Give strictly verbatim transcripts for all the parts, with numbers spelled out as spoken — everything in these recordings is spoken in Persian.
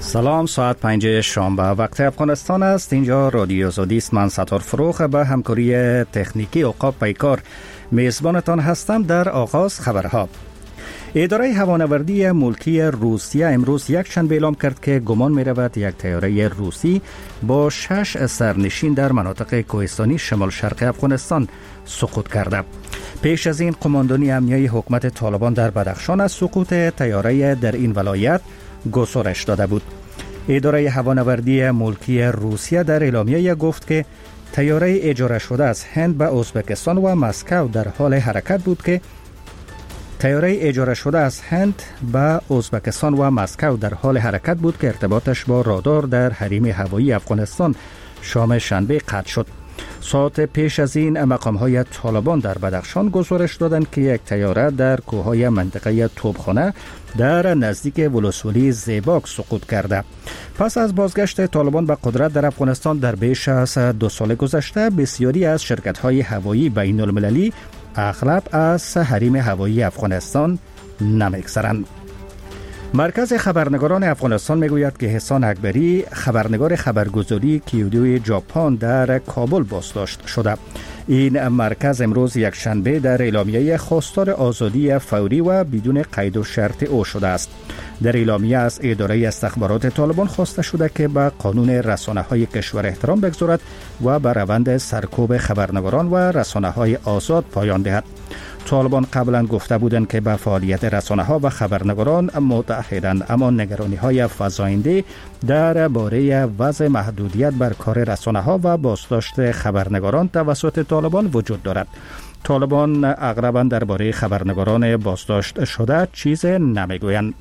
سلام، ساعت پنج شنبه وقت افغانستان است. اینجا رادیو زودی است. من ستار فروخ به همکاری تکنیکی اوقاب پیکار میزبانتان هستم. در آغاز خبرها. اداره هوانوردی ملکی روسیه امروز یک شنبه اعلام کرد که گمان می رود یک طیاره روسی با شش سرنشین در مناطق کوهستانی شمال شرق افغانستان سقوط کرده. پیش از این قماندانی امنیه حکومت طالبان در بدخشان از سقوط طیاره در این ولایت گزارش داده بود. اداره هوانوردی ملکی روسیه در اعلامیه گفت که طیاره اجاره شده از هند به ازبکستان و مسکو در حال حرکت بود که طیاره اجاره شده از هند به ازبکستان و مسکو در حال حرکت بود که ارتباطش با رادار در حریم هوایی افغانستان شام شنبه قطع شد. ساعت پیش از این مقام‌های طالبان در بدخشان گزارش دادند که یک طیاره در کوههای منطقه توپخانه در نزدیک ولسوالی زیباک سقوط کرده. پس از بازگشت طالبان به قدرت در افغانستان در بیش از دو سال گذشته، بسیاری از شرکت‌های هوایی بین المللی اغلب از حریم هوایی افغانستان نمی‌گذرند. مرکز خبرنگاران افغانستان میگوید که حسان اکبری، خبرنگار خبرگزاری کیودو ژاپن، در کابل بازداشت شده. این مرکز امروز یک شنبه در اعلامیه خواستار آزادی فوری و بدون قید و شرط او شده است. در اعلامیه از اداره استخبارات طالبان خواسته شده که به قانون رسانه‌های کشور احترام بگذارد و به روند سرکوب خبرنگاران و رسانه‌های آزاد پایان دهد. طالبان قبلا گفته بودند که به فعالیت رسانه‌ها و خبرنگاران متعهدند، اما نگرانی‌های فزاینده درباره وضع محدودیت بر کار رسانه‌ها و بازداشت خبرنگاران توسط طالبان وجود دارد. طالبان اغلباً درباره خبرنگاران بازداشت شده چیز نمیگویند.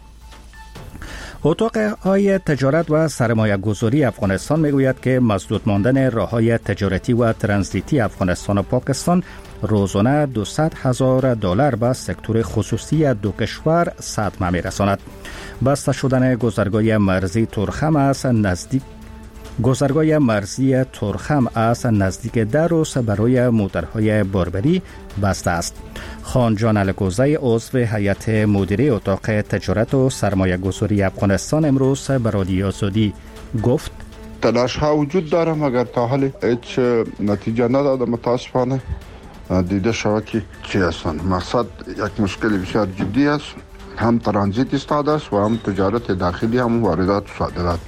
اتاق‌های تجارت و سرمایه گذاری افغانستان میگوید که مسدود ماندن راه‌های تجارتی و ترانزیتی افغانستان و پاکستان روزانه دویست هزار دلار به سکتور خصوصی دو کشور صدمه می‌رساند. بسته شدن گذرگاه مرزی تورخم از نزدیک گذرگاه مرزی تورخم از نزدیک ده روز برای موترهای باربری بسته است. خانجان الگوزی، عضو هیئت مدیره اتاق تجارت و سرمایه گذاری افغانستان، امروز به رادیو زودی گفت: تلاش ها وجود داره مگر تا حال هیچ نتیجه نداده. متاسفانه دیده شود که چی هستند. مقصد یک مشکل بسیار جدی است، هم ترانزیت ایستاده است و هم تجارت داخلی، هم واردات و صادرات.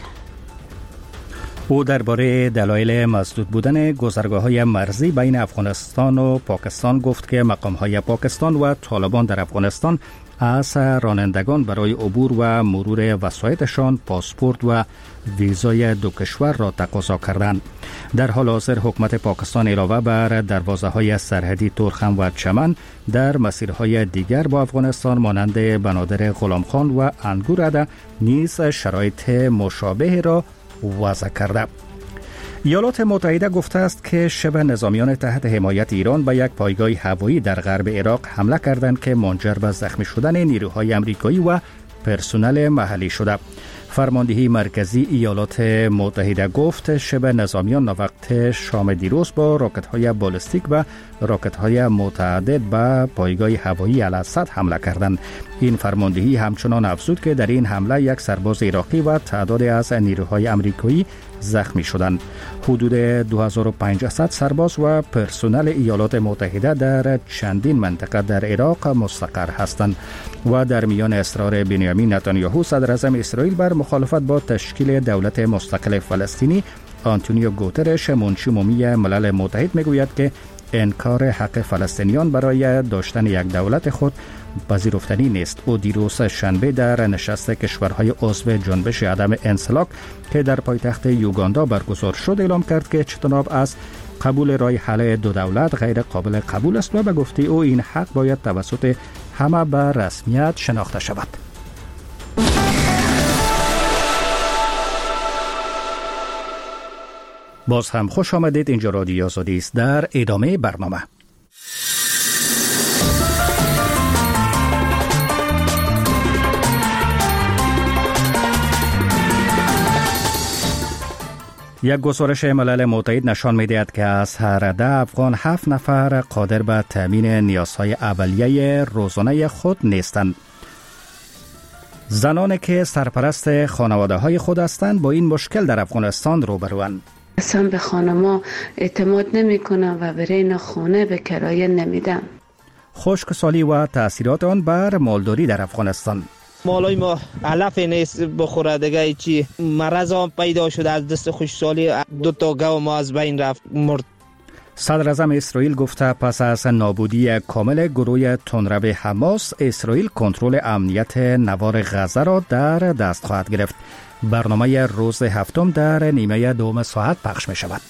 او درباره دلایل مسدود بودن گذرگاه‌های مرزی بین افغانستان و پاکستان گفت که مقام‌های پاکستان و طالبان در افغانستان از رانندگان برای عبور و مرور وسایطشان پاسپورت و ویزای دو کشور را تقاضا کردند. در حال حاضر حکومت پاکستان علاوه بر دروازه‌های سرحدی تورخم و چمن در مسیرهای دیگر با افغانستان مانند بنادر غلامخان و انگورده نیز شرایط مشابه را وضع کرده. ایالات متحده گفته است که شبه نظامیان تحت حمایت ایران به یک پایگاه هوایی در غرب عراق حمله کردند که منجر به زخمی شدن نیروهای آمریکایی و پرسنل محلی شده. فرماندهی مرکزی ایالات متحده گفت شبه نظامیان وقت شام دیروز با راکت‌های بالستیک و راکت‌های متعدد به پایگاه هوایی الاسد حمله کردند. این فرماندهی همچنان افزود که در این حمله یک سرباز عراقی و تعدادی از نیروهای آمریکایی زخمی شدند. حدود دو هزار و پانصد سرباز و پرسنل ایالات متحده در چندین منطقه در عراق مستقر هستند و در میان اصرار بنیامین نتانیاهو صدر اعظم اسرائیل بر مخالفت با تشکیل دولت مستقل فلسطینی، آنتونیو گوترش منشی عمومی ملل متحد میگوید که انکار حق فلسطینیان برای داشتن یک دولت خود پذیرفتنی نیست. او دیروز شنبه در نشست کشورهای عضو جنبش عدم انسلاک که در پایتخت یوگاندا برگزار شد اعلام کرد که اجتناب از قبول رای حل دو دولت غیر قابل قبول است و به گفته او این حق باید توسط همه به رسمیت شناخته شود. باز هم خوش آمدید. اینجا رادیو آزادی است. در ادامه برنامه یک گزارش ملل متحد نشان می‌دهد که از هر ده افغان هفت نفر قادر به تامین نیازهای اولیه روزانه خود نیستند. زنانی که سرپرست خانواده های خود هستند با این مشکل در افغانستان روبروند. اصلا به خانما اعتماد نمی کنم و برای اینا خانه به کرایه نمیدم. خشکسالی و تأثیرات آن بر مالداری در افغانستان. مالای ما علف نیست بخوره دیگه، چی مرض هم پیدا شده از دست خشکسالی. دو تا گاو ما از بین رفت مرد. صدر اعظم اسرائیل گفته پس از نابودی کامل گروه تندرو حماس، اسرائیل کنترل امنیت نوار غزه را در دست خواهد گرفت. برنامه روز هفتم در نیمه دوم ساعت پخش می شود.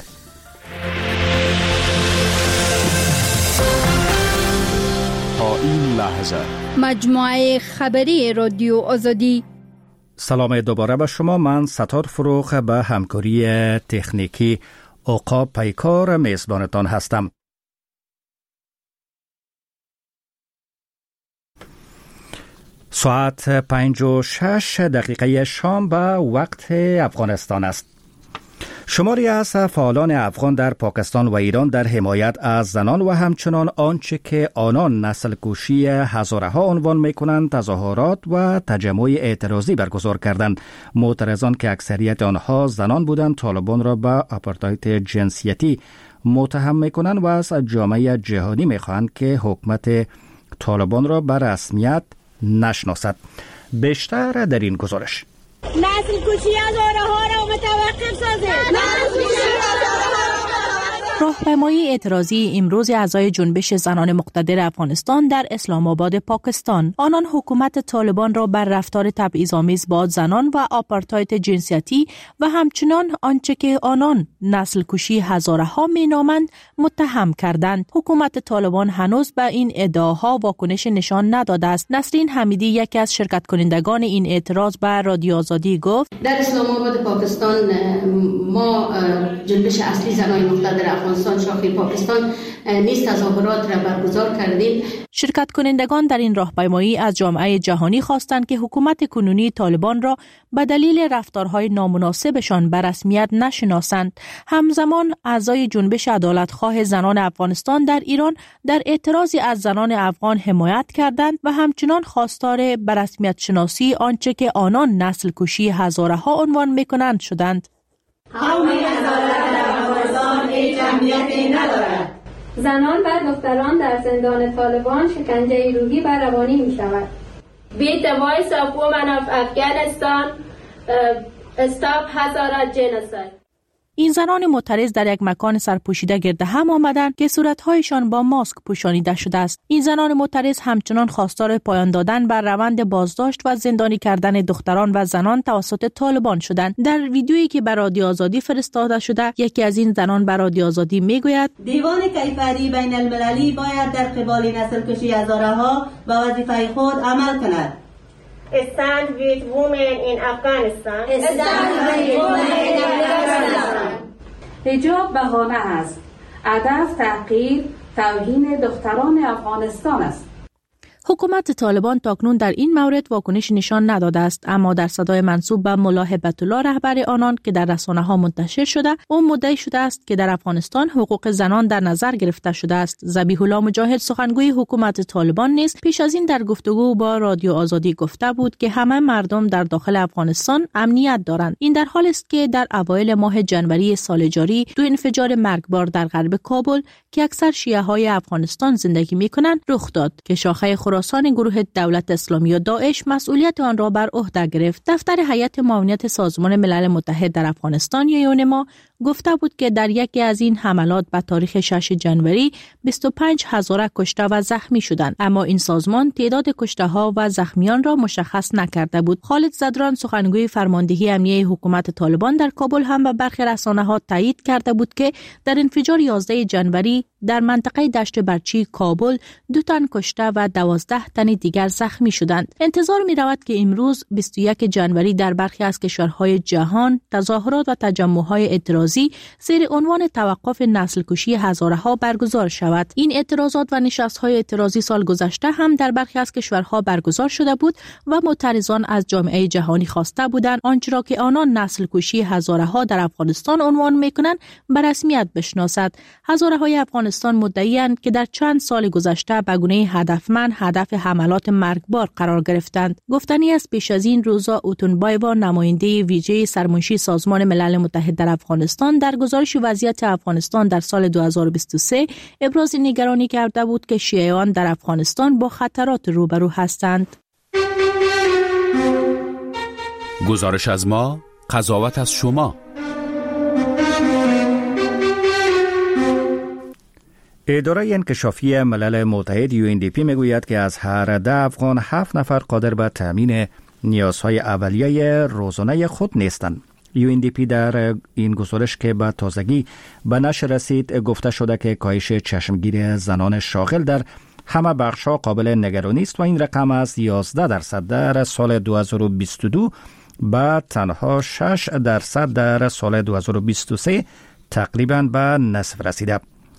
تا این لحظه مجموعه خبری رادیو آزادی. سلام دوباره به شما. من ستار فروغ به همکاری تکنیکی عقاب پیکار میزبانتان هستم. ساعت پنج و شش دقیقه شام به وقت افغانستان است. شماری از فعالان افغان در پاکستان و ایران در حمایت از زنان و همچنان آنچه که آنان نسل کشی هزاره ها عنوان می کنند تظاهرات و تجمع اعتراضی برگزار کردند. معترضان که اکثریت آنها زنان بودند طالبان را به آپارتاید جنسیتی متهم می کنند و از جامعه جهانی می خواهند که حکومت طالبان را به رسمیت نشناسد. بیشتر در این گزارش. نسل کشی هزاره ها را متوقف سازید. راهپیمایی اعتراضی امروز اعضای جنبش زنان مقتدر افغانستان در اسلام آباد پاکستان. آنان حکومت طالبان را بر رفتار تبعیض‌آمیز با زنان و آپارتاید جنسیتی و همچنان آنچه که آنان نسل کشی هزاره ها مینامند متهم کردند. حکومت طالبان هنوز به این ادعاها واکنش نشان نداده است. نسرین حمیدی یکی از شرکت کنندگان این اعتراض به رادیو آزادی گفت: در اسلام آباد پاکستان ما جنبش اصلی زنان مقتدر افغانستان شاخه پاکستان نیز تظاهرات را برگزار کردیم. شرکت کنندگان در این راهپیمایی از جامعه جهانی خواستند که حکومت کنونی طالبان را به دلیل رفتارهای نامناسبشان به رسمیت نشناسند. همزمان اعضای جنبش عدالتخواه زنان افغانستان در ایران در اعتراضی از زنان افغان حمایت کردند و همچنان خواستار به رسمیت شناسی آنچه که آنان نسل کشی هزاره ها عنوان می‌کنند شدند. قوم عدالت در افغانستان هیچ اهمیتی ندارد. زنان و دختران در زندان طالبان شکنجه روحی و روانی می شود. Beat the voice of women of Afghanistan. Uh, stop Hazara genocide. این زنان معترض در یک مکان سرپوشیده گرد هم آمدند که صورتهایشان با ماسک پوشانیده شده است. این زنان معترض همچنان خواستار پایان دادن بر روند بازداشت و زندانی کردن دختران و زنان توسط طالبان شدند. در ویدیویی که بر رادیو آزادی فرستاده شده، یکی از این زنان بر رادیو آزادی میگوید: دیوان کیفری بین المللی باید در قبال نسل کشی هزاره ها به وظیفه خود عمل کند. Stand with women in Afghanistan. Stand with women in Afghanistan. حجاب بهانه است. هدف تحقیر توهین دختران افغانستان است. حکومت طالبان تاکنون در این مورد واکنش نشان نداده است، اما در صدای منسوب به ملا هبت الله رهبر آنان که در رسانه ها منتشر شده، او مدعی شده است که در افغانستان حقوق زنان در نظر گرفته شده است. ذبیح الله مجاهد سخنگوی حکومت طالبان نیز پیش از این در گفتگو با رادیو آزادی گفته بود که همه مردم در داخل افغانستان امنیت دارند. این در حالی است که در اوایل ماه جنوری سال جاری دو انفجار مرگبار در غرب کابل که اکثر شیعه های افغانستان زندگی می‌کنند رخ داد که شاخه خراسان گروه دولت اسلامی و داعش مسئولیت آن را بر عهده گرفت. دفتر هیئت معاونت سازمان ملل متحد در افغانستان یا یونما گفته بود که در یکی از این حملات به تاریخ شش جنوری بیست و پنج هزار کشته و زخمی شدند، اما این سازمان تعداد کشته ها و زخمیان را مشخص نکرده بود. خالد زدران سخنگوی فرماندهی امنیه حکومت طالبان در کابل هم به برخی رسانه‌ها تایید کرده بود که در انفجار یازده جنوری در منطقه دشت برچی کابل دو تن کشته و دوازده تن دیگر زخمی شدند. انتظار می رود که امروز بیست و یک جنوری در برخی از کشورهای جهان تظاهرات و تجمع‌های اعتراضی زیر عنوان توقف نسل کشی هزاره ها برگزار شود. این اعتراضات و نشست‌های اعتراضی سال گذشته هم در برخی از کشورها برگزار شده بود و معترضان از جامعه جهانی خواسته بودند آنچه را که آنان نسل کشی هزاره ها در افغانستان عنوان می‌کنند به رسمیت بشناسد. هزاره های افغانستان افغانستان مدعی‌اند که در چند سال گذشته به گونه هدفمند هدف حملات مرگبار قرار گرفتند. گفتنی است پیش از این روزا اوتونبایوا نماینده ویژه سرمنشی سازمان ملل متحد در افغانستان در گزارش وضعیت افغانستان در سال دو هزار و بیست و سه ابراز نگرانی کرده بود که شیعیان در افغانستان با خطرات روبرو هستند. گزارش از ما، قضاوت از شما. اداره انکشافی ملل متحد یو ان دی پی میگوید که از هر ده افغان هفت نفر قادر به تامین نیازهای اولیه روزانه خود نیستند. یو ان دی پی در این گزارش که به تازگی به نشر رسید گفته شده که کاهش چشمگیر زنان شاغل در همه بخش‌ها قابل نگرانی است و این رقم از یازده درصد در سال دو هزار و بیست و دو به تنها شش درصد در سال دو هزار و بیست و سه تقریباً به نصف رسیده.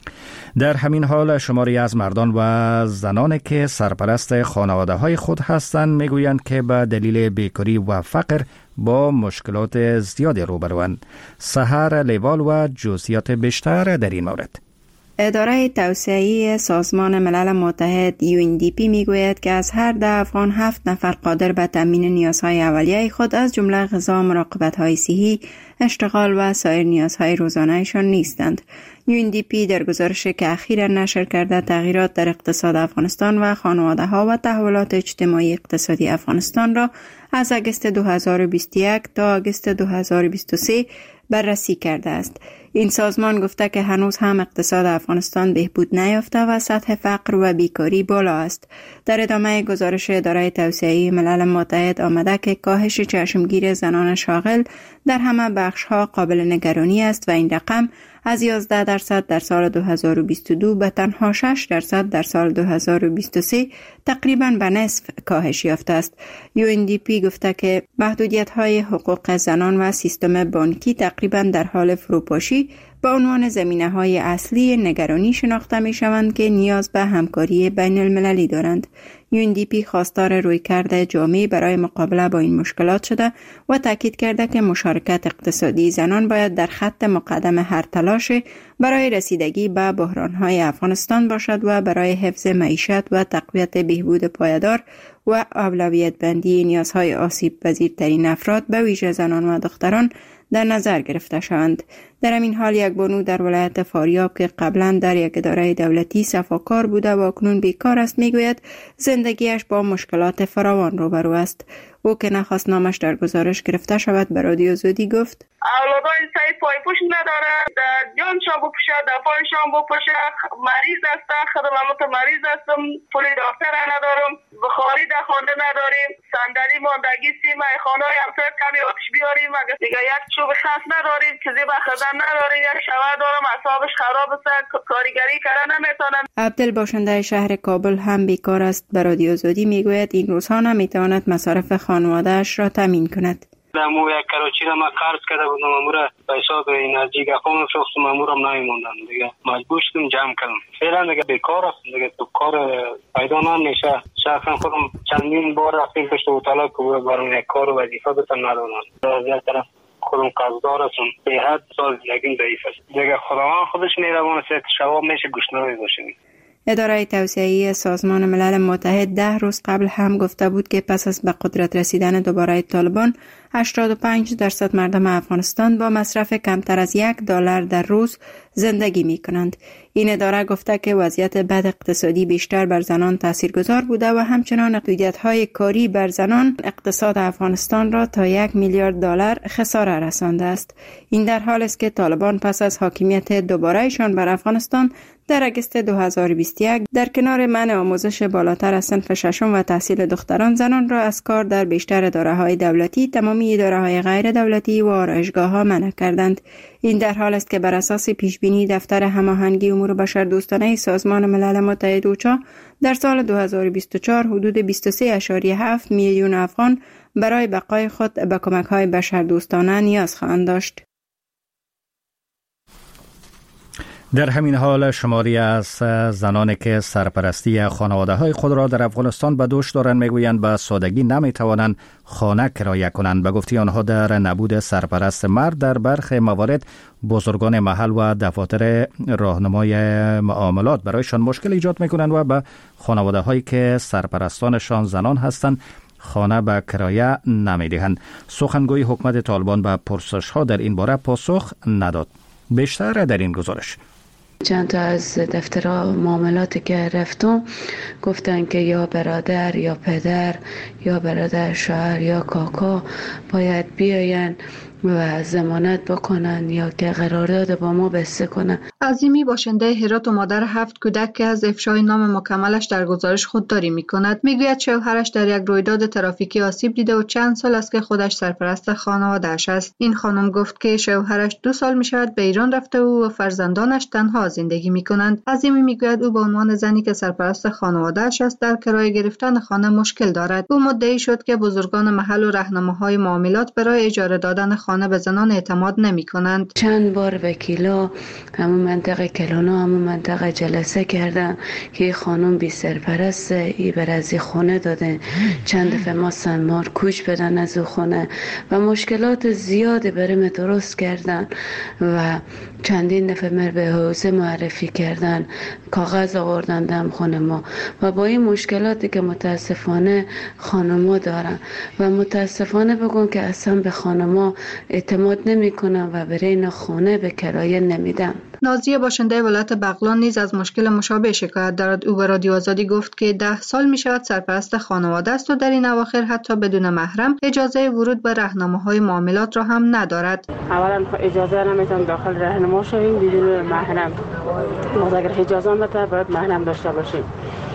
در همین حال شماری از مردان و زنانی که سرپرست خانواده های خود هستند میگویند که به دلیل بیکاری و فقر با مشکلات زیادی روبروند. سحر لیوال و جزئیات بیشتر در این مورد. اداره توسعه‌ای سازمان ملل متحد یو ان دی پی میگوید که از هر ده افغان هفت نفر قادر به تامین نیازهای اولیه خود از جمله غذا، مراقبت‌های صحی، اشتغال و سایر نیازهای روزانه‌شان نیستند. یو ان دی پی در گزارشی که اخیراً نشر کرده تغییرات در اقتصاد افغانستان و خانواده‌ها و تحولات اجتماعی اقتصادی افغانستان را از آگوست دو هزار و بیست و یک تا آگوست دو هزار و بیست و سه بررسی کرده است. این سازمان گفته که هنوز هم اقتصاد افغانستان بهبود نیافته و سطح فقر و بیکاری بالا است. در ادامه گزارش اداره توسعه‌ای ملل متحد آمده که کاهش چشمگیر زنان شاغل در همه بخش‌ها قابل نگرانی است و این رقم از یازده درصد در سال دو هزار و بیست و دو به تنها شش درصد در سال دو هزار و بیست و سه تقریباً به نصف کاهش یافته است. یو ان دی پی گفته که محدودیت‌های حقوق زنان و سیستم بانکی تقریباً در حال فروپاشی به عنوان زمینه‌های اصلی نگرانی شناخته می‌شوند که نیاز به همکاری بین المللی دارند. یو ان دی پی خواستار رویکرد جامع برای مقابله با این مشکلات شده و تاکید کرده که مشارکت اقتصادی زنان باید در خط مقدم هر تلاش برای رسیدگی به بحران‌های افغانستان باشد و برای حفظ معیشت و تقویت بهبود پایدار و اولویت بندی نیازهای آسیب پذیرترین افراد به ویژه زنان و دختران در نظر گرفته شوند. در همین حال یک بانو در ولایت فاریاب که قبلا در یک اداره دولتی صفاکار بوده و اکنون بیکار است میگوید زندگیش با مشکلات فراوان روبرو است. او که نخواست نامش در گزارش گرفته شود به رادیو زودی گفت اولادای سعی پای پوش نداره، در جانشان بپوشه، در پایشان بپوشه، مریض هستم، خدمات مریض هستم، پول دکتر ندارم، بخاری در خانه نداریم، صندلی ماندگی سیم خانه های همسایت کمی آتش بیاریم، اگر دیگه یک چوب خاص نداریم، چیزی بخدن نداریم، یک شوهر دارم اعصابش خراب است، کارگری کردن نمیتونن. عبدل باشنده شهر کابل هم بیکار است. به رادیو زودی میگوید این روزها نمیتواند مصارف خانواده‌اش را تامین کند. مو یک کراچی را ما قرض کرده بودم، امور به حساب انرژی گاخون فروختم، امور هم نمیموندم دیگه، مجبور شدم جمع کردم. فعلا دیگه بیکار است دیگه، تو کار پیدا نمیشه. شخصا خودم چندین بار رفتیم پشت هتل که برام یک کار و وظیفه بتم ندارم. از یک طرف خودم قرضدار هستم، به حد سال زندگیم ضعیف است دیگه. خداوند خودش میروانه که شواب میشه گشنه باشیم. اداره توسعه‌ای سازمان ملل متحد ده روز قبل هم گفته بود که پس از به قدرت رسیدن دوباره طالبان هشتاد و پنج درصد مردم افغانستان با مصرف کمتر از یک دلار در روز زندگی می کنند. این اداره گفته که وضعیت بد اقتصادی بیشتر بر زنان تاثیرگذار بوده و همچنان محدودیت‌های کاری بر زنان اقتصاد افغانستان را تا یک میلیارد دلار خساره رسانده است. این در حالی است که طالبان پس از حاکمیت دوباره‌شان بر افغانستان در آگوست دو هزار و بیست و یک در کنار منع آموزش بالاتر از صنف ششم و تحصیل دختران زنان را از کار در بیشتر اداره‌های دولتی، تمامی اداره‌های غیر دولتی و آرایشگاه‌ها منع کردند. این در حال است که بر اساس پیشبینی دفتر هماهنگی امور بشردوستانه سازمان ملل متحد اوچا در سال دو هزار و بیست و چهار حدود بیست و سه ممیز هفت میلیون افغان برای بقای خود به کمک‌های بشردوستانه نیاز خواهند داشت. در همین حال شماری از زنانی که سرپرستی خانواده های خود را در افغانستان به دوش دارند میگویند به سادگی نمی توانند خانه کرایه کنند. به گفته آنها در نبود سرپرست مرد در برخی موارد بزرگان محل و دفاتر راهنمای معاملات برایشان مشکل ایجاد میکنند و به خانواده هایی که سرپرستانشان زنان هستند خانه به کرایه نمیدهند. سخنگوی حکومت طالبان به پرسش ها در این باره پاسخ نداد. بیشتر در این گزارش. چند تا از دفتر معاملاتی که رفتم گفتن که یا برادر یا پدر یا برادر شوهر یا کاکا باید بیاین و ضمانت بکنن یا که قرارداد با ما بسته کنن. عظیمی باشنده هرات و مادر هفت کودک که از افشای نام مکملش در گزارش خودداری میکند میگوید شوهرش در یک رویداد ترافیکی آسیب دیده و چند سال است که خودش سرپرست خانواده‌اش است. این خانم گفت که شوهرش دو سال میشود به ایران رفته و فرزندانش تنها زندگی میکنند. عظیمی میگوید او به عنوان زنی که سرپرست خانواده‌اش است در کرایه گرفتن خانه مشکل دارد. او مدعی شد که بزرگان محل و راهنماهای معاملات برای اجاره دادن خانه به زنان اعتماد نمی کنند. چند بار وکیلا همون منطقه کلونا همون منطقه جلسه کردن که خانم بی سرپرست ای بر از خونه داده. چند دفعه ما سنمار کوچ بدن از او خونه و مشکلات زیادی برای درست کردن و چندین دفعه مر به حوزه معرفی کردن، کاغذ آوردن دم خونه ما و با این مشکلاتی که متاسفانه خانما دارن و متاسفانه بگم که اصلا به خانما اعتماد نمی کنن و برای این خانه به کرایه نمیدن. نازیه باشنده ولایت بغلان نیز از مشکل مشابه شکایت دارد. او به رادیو آزادی گفت که ده سال می شود سرپرست خانواده است و در این اواخر حتی بدون محرم اجازه ورود به راهنماهای معاملات را هم ندارد. اولا اجازه نمیتون داخل راهنما شویم بدون محرم. ما اگر اجازه نداره باید محرم داشته باشیم.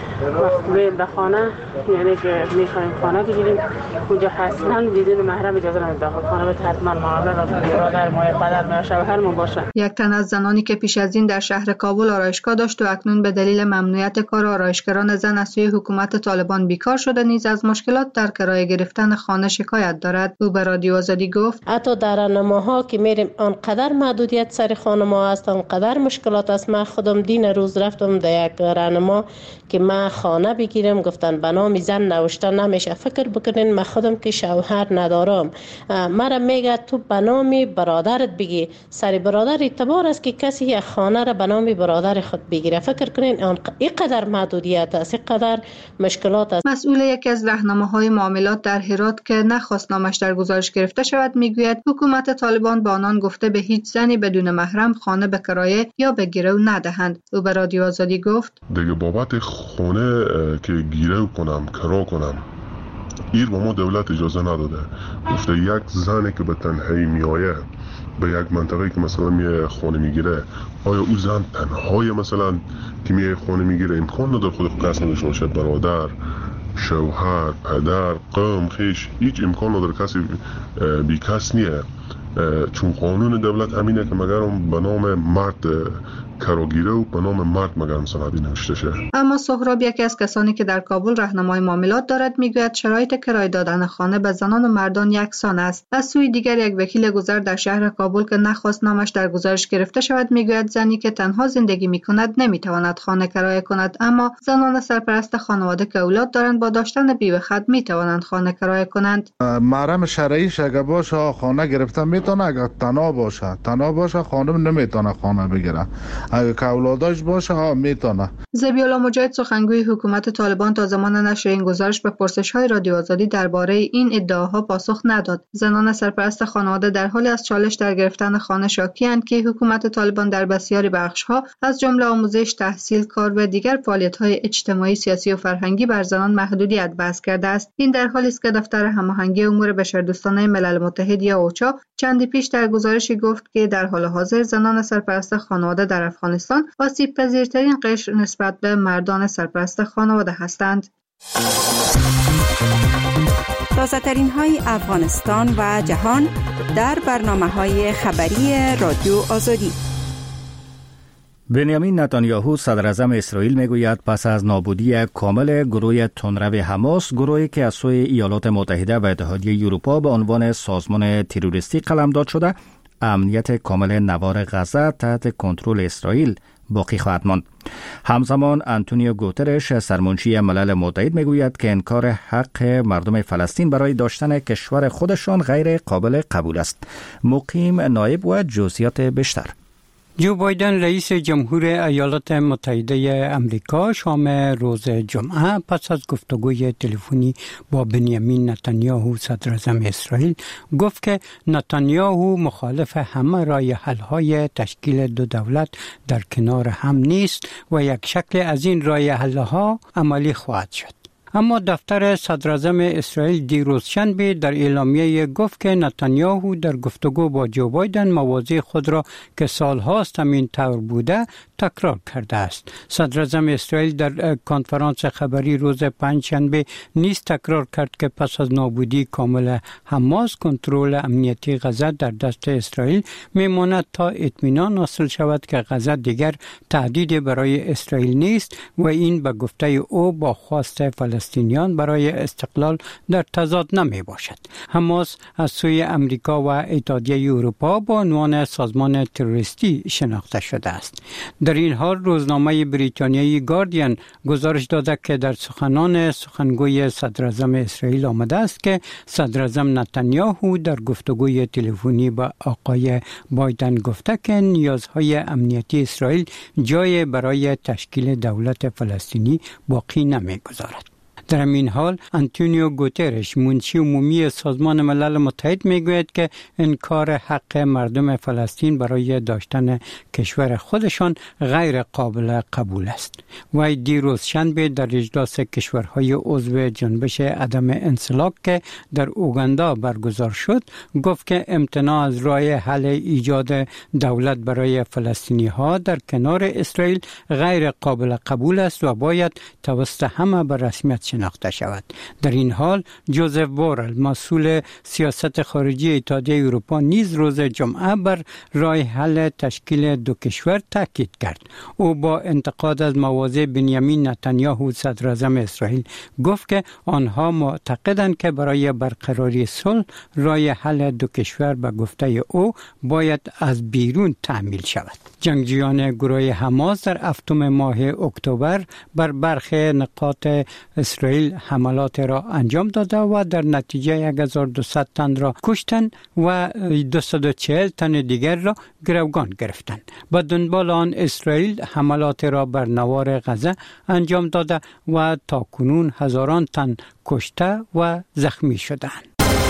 وقت بریم به خانه یعنی که میخوایم خانه بگیریم اونجا اصلا بدون محرم اجازه نمیده داخل خانه باید حتما معامله را برادر ما یا پدر ما شوهرمون باشه. یک تن از زنانی که پیش از این در شهر کابل آرایشگاه داشت و اکنون به دلیل ممنوعیت کار آرایشگران زن از سوی حکومت طالبان بیکار شده نیز از مشکلات در کرایه گرفتن خانه شکایت دارد. او به رادیو آزادی گفت حتی در راهنماها که میریم آنقدر محدودیت سر خانما است، آنقدر مشکلات است. من خودم دین روز رفتم در یک راهنما که من خانه بگیرم، گفتن به نام زن نوشته نمیشه. فکر بکنین من خودم که شوهر ندارم، مرا میگه تو به نام برادرت بگی. سر برادر اعتبار است که کسی یک خانه را به نام برادر خود بگیره. فکر کنین اینقدر محدودیت است، اینقدر مشکلات است. مسئول یکی از راهنماهای معاملات در هرات که نخواست نامش در گزارش گرفته شود میگوید حکومت طالبان با آنان گفته به هیچ زنی بدون محرم خانه به کرایه یا به گرو ندهند. او به رادیو آزادی گفت دیگه بابت خانه که گیرو کنم کرا کنم ایر با ما دولت اجازه نداده. گفته یک زنی که به تنهایی میآیه به یک منطقه که مثلا میه خانه میگیره، آیا او زن تنهایی مثلا که میه خانه میگیره امکان نداره خود کس نداشته باشد؟ برادر، شوهر، پدر، قوم، خیش هیچ امکان نداره کسی بی کس نیه. چون قانون دولت امینه که مگر به نام مرد کراگیره و به نام مرد مگر سندی نوشته شه. اما سهراب یکی از کسانی که در کابل راهنمای معاملات دارد میگوید شرایط کرایه دادن خانه به زنان و مردان یکسان است. از سوی دیگر یک وکیل گذر در شهر کابل که نخواست نامش در گزارش گرفته شود میگوید زنی که تنها زندگی میکند نمیتواند خانه کرایه کند، اما زنان سرپرست خانواده که اولاد دارند با داشتن بیوه خود میتوانند خانه کرایه کنند. محرم شرعیش اگه باشه خانه گرفتن میتونه، اگه تنها باشه تنها باشه خانم نمیتونه خانه بگیره. اگه که اولاداش باشه ها میتونه. ذبیح الله مجاهد سخنگوی حکومت طالبان تا زمان نشر این گزارش به پرسش‌های رادیو آزادی درباره این ادعاها پاسخ نداد. زنان سرپرست خانواده در حالی از چالش در گرفتن خانه شاکی‌اند که حکومت طالبان در بسیاری بخش‌ها از جمله آموزش، تحصیل، کار و دیگر فعالیت‌های اجتماعی، سیاسی و فرهنگی بر زنان محدودیت وضع کرده است. این در حالی است که دفتر هماهنگی امور بشردوستانه ملل متحد یا اوچا چندی پیش در گزارشی گفت که در حال حاضر زنان سرپرست خانواده در افغانستان آسیب پذیرترین قشر نسبت به مردان سرپرست خانواده هستند. تازه ترین های افغانستان و جهان در برنامه های خبری رادیو آزادی. بنیامین نتانیاهو صدر اعظم اسرائیل میگوید پس از نابودی کامل گروه تندرو حماس، گروهی که از سوی ایالات متحده و اتحادیه اروپا به عنوان سازمان تروریستی قلمداد شده، امنیت کامل نوار غزه تحت کنترل اسرائیل باقی خواهد ماند. همزمان آنتونیو گوترش سرمنشی ملل متحد میگوید که انکار حق مردم فلسطین برای داشتن کشور خودشان غیر قابل قبول است. مقیم نایب و جزئیات بیشتر. جو بایدن رئیس جمهور ایالات متحده امریکا شام روز جمعه پس از گفتگوی تلفنی با بنیامین نتانیاهو صدر اعظم اسرائیل گفت که نتانیاهو مخالف همه راه حل‌های تشکیل دو دولت در کنار هم نیست و یک شکل از این راه حل‌ها عملی خواهد شد. اما دفتر صدر اعظم اسرائیل دیروز شنبه در اعلامیه گفت که نتانیاهو در گفتگو با جو بایدن مواضع خود را که سالهاست همین طور بوده تکرار کرده است. صدر اعظم اسرائیل در کنفرانس خبری روز پنجشنبه نیز تکرار کرد که پس از نابودی کامل حماس کنترل امنیتی غزه در دست اسرائیل میماند تا اطمینان حاصل شود که غزه دیگر تهدید برای اسرائیل نیست و این به گفته او با خواست فلسطینیان برای استقلال در تضاد نمی باشد. حماس از سوی امریکا و اتحادیه اروپا با عنوان سازمان تروریستی شناخته شده است. در این حال روزنامه بریتانیایی گاردین گزارش داده که در سخنان سخنگوی صدر اعظم اسرائیل آمده است که صدر اعظم نتانیاهو در گفتگوی تلفنی با آقای بایدن گفته که نیازهای امنیتی اسرائیل جای برای تشکیل دولت فلسطینی باقی نمی‌گذارد. در این حال آنتونیو گوترش منشی عمومی سازمان ملل متحد میگوید که انکار حق مردم فلسطین برای داشتن کشور خودشان غیر قابل قبول است. وی دیروز شنبه در اجلاس کشورهای عضو جنبش عدم انسلاک که در اوگاندا برگزار شد گفت که امتناع از راه حل ایجاد دولت برای فلسطینی ها در کنار اسرائیل غیر قابل قبول است و باید توسط همه به رسمیت شناخته شود. در این حال جوزف بورل مسئول سیاست خارجی اتحادیه اروپا نیز روز جمعه بر راه حل تشکیل دو کشور تاکید کرد. او با انتقاد از مواضع بنیامین نتانیاهو صدر اعظم اسرائیل گفت که آنها معتقدند که برای برقراری صلح راه حل دو کشور به گفته او باید از بیرون تعمیل شود. جنگجویان گروه حماس در هفتم ماه اکتبر بر برخی نقاط اسرائیل حملات را انجام داده و در نتیجه هزار و دویست تن را کشتند و دویست و چهل تن دیگر را گروگان گرفتند. با دنبال آن اسرائیل حملات را بر نوار غزه انجام داده و تاکنون هزاران تن کشته و زخمی شدند.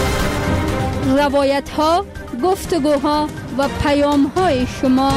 روایت ها، گفتگوها و پیام های شما.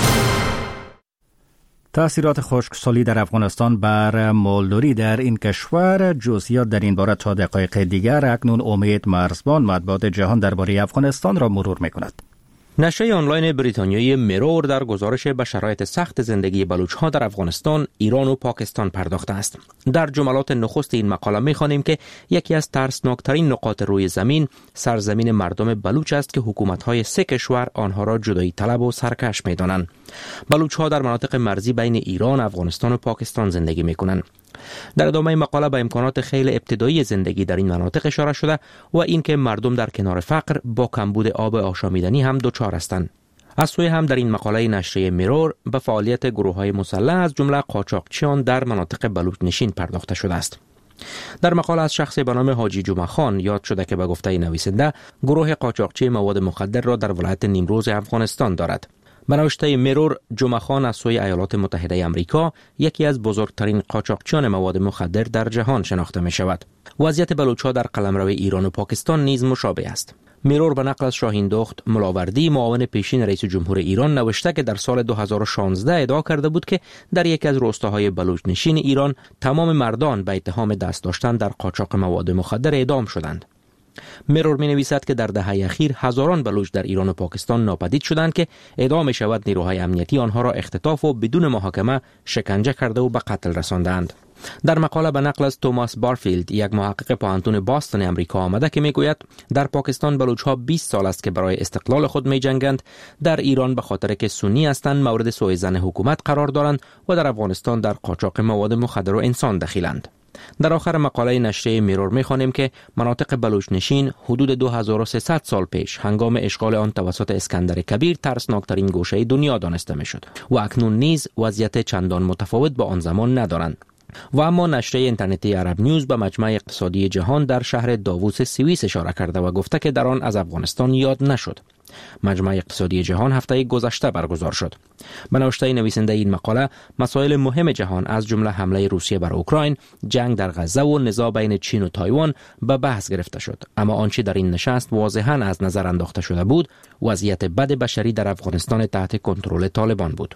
تأثیرات خشکسالی در افغانستان بر مالداری در این کشور. جزئیات در این باره تا دقایق دیگر. اکنون امید مرزبان مطبوعات جهان درباره افغانستان را مرور می‌کند. نشریه آنلاین بریتانیایی میرور در گزارش به شرایط سخت زندگی بلوچ‌ها در افغانستان، ایران و پاکستان پرداخته است. در جملات نخست این مقاله می‌خوانیم که یکی از ترسناکترین نقاط روی زمین سرزمین مردم بلوچ است که حکومت‌های سه کشور آنها را جدایی طلب و سرکش می‌دانند. بلوچ‌ها در مناطق مرزی بین ایران، افغانستان و پاکستان زندگی می‌کنند. در ادامه مقاله به امکانات خیلی ابتدایی زندگی در این مناطق اشاره شده و اینکه مردم در کنار فقر با کمبود آب آشامیدنی هم دچار هستند. از سوی هم در این مقاله نشریه میرور به فعالیت گروه‌های مسلح از جمله قاچاقچیان در مناطق بلوچ نشین پرداخته شده است. در مقاله از شخصی به نام حاجی جمعه خان یاد شده که به گفته نویسنده گروه قاچاقچی مواد مخدر را در ولایت نیمروز افغانستان دارد. به نوشته میرور، جمعه خان از سوی ایالات متحده آمریکا یکی از بزرگترین قاچاقچیان مواد مخدر در جهان شناخته می شود. وضعیت بلوچ‌ها در قلمرو ایران و پاکستان نیز مشابه است. میرور به نقل از شاهین دخت ملاوردی، معاون پیشین رئیس جمهور ایران، نوشته که در سال دو هزار و شانزده ادعا کرده بود که در یکی از روستاهای بلوچ نشین ایران تمام مردان به اتهام دست داشتن در قاچاق مواد مخدر اعدام شدند. میرور می نویسد که در دهه اخیر هزاران بلوچ در ایران و پاکستان ناپدید شدند که اعدام شود نیروهای امنیتی آنها را اختطاف و بدون محاکمه شکنجه کرده و به قتل رساندند. در مقاله به نقل از توماس بارفیلد، یک محقق پوهنتون باستون امریکا آمده که میگوید در پاکستان بلوچ‌ها بیست سال است که برای استقلال خود می‌جنگند، در ایران به خاطر که سنی هستند مورد سوء ظن حکومت قرار دارند و در افغانستان در قاچاق مواد مخدر و انسان دخیلند. در آخر مقاله نشریه میرور می‌خوانیم که مناطق بلوچ نشین حدود دو هزار و سیصد سال پیش هنگام اشغال آن توسط اسکندر کبیر ترسناکترین گوشه دنیا دانسته می‌شد و اکنون نیز وضعیت چندان متفاوت با آن زمان ندارند. و اما نشریه اینترنتی عرب نیوز به مجمع اقتصادی جهان در شهر داووس سوئیس اشاره کرده و گفته که در آن از افغانستان یاد نشد. مجمع اقتصادی جهان هفته گذشته برگزار شد. به نوشته نویسنده این مقاله، مسائل مهم جهان از جمله حمله روسیه بر اوکراین، جنگ در غزه و نزاع بین چین و تایوان به بحث گرفته شد. اما آنچه در این نشست واضحاً از نظر انداخته شده بود، وضعیت بد بشری در افغانستان تحت کنترل طالبان بود.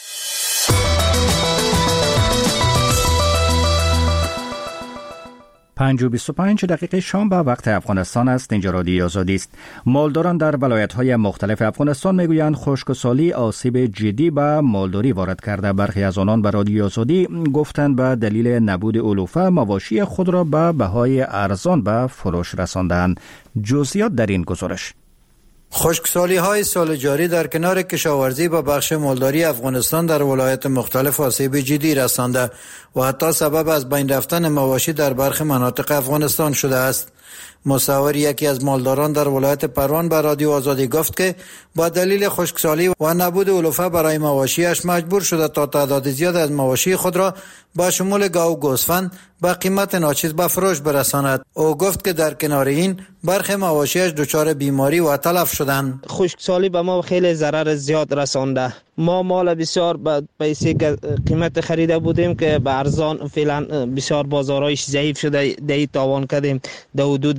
پنج و بیست و پنج دقیقه شام به وقت افغانستان است. اینجا رادیوی آزادی است. مالداران در ولایت‌های مختلف افغانستان میگویند خشکسالی آسیب جدی به مالداری وارد کرده. برخی از آنان به رادیوی آزادی گفتند به دلیل نبود علوفه مواشی خود را به بهای ارزان به فروش رساندند. جزئیات در این گزارش. خشکسالی های سال جاری در کنار کشاورزی به بخش مالداری افغانستان در ولایت مختلف آسیب جدی رسانده و حتی سبب از بین رفتن مواشی در برخی مناطق افغانستان شده است. مصور یکی از مالداران در ولایت پروان به رادیو آزادی گفت که با دلیل خشکسالی و نبود علوفه برای مواشیش مجبور شده تا تعداد زیاد از مواشی خود را با شمول گاو و گوسفند با قیمت ناچیز به فروش برساند. او گفت که در کنار این برخی مواشیش دچار بیماری و تلف شدند. خشکسالی به ما خیلی ضرر زیاد رسانده. ما مال بسیار به پیسه قیمت خریده بودیم که به ارزان فعلا بسیار بازارایش ضعیف شده، دی تاوان کردیم. در حدود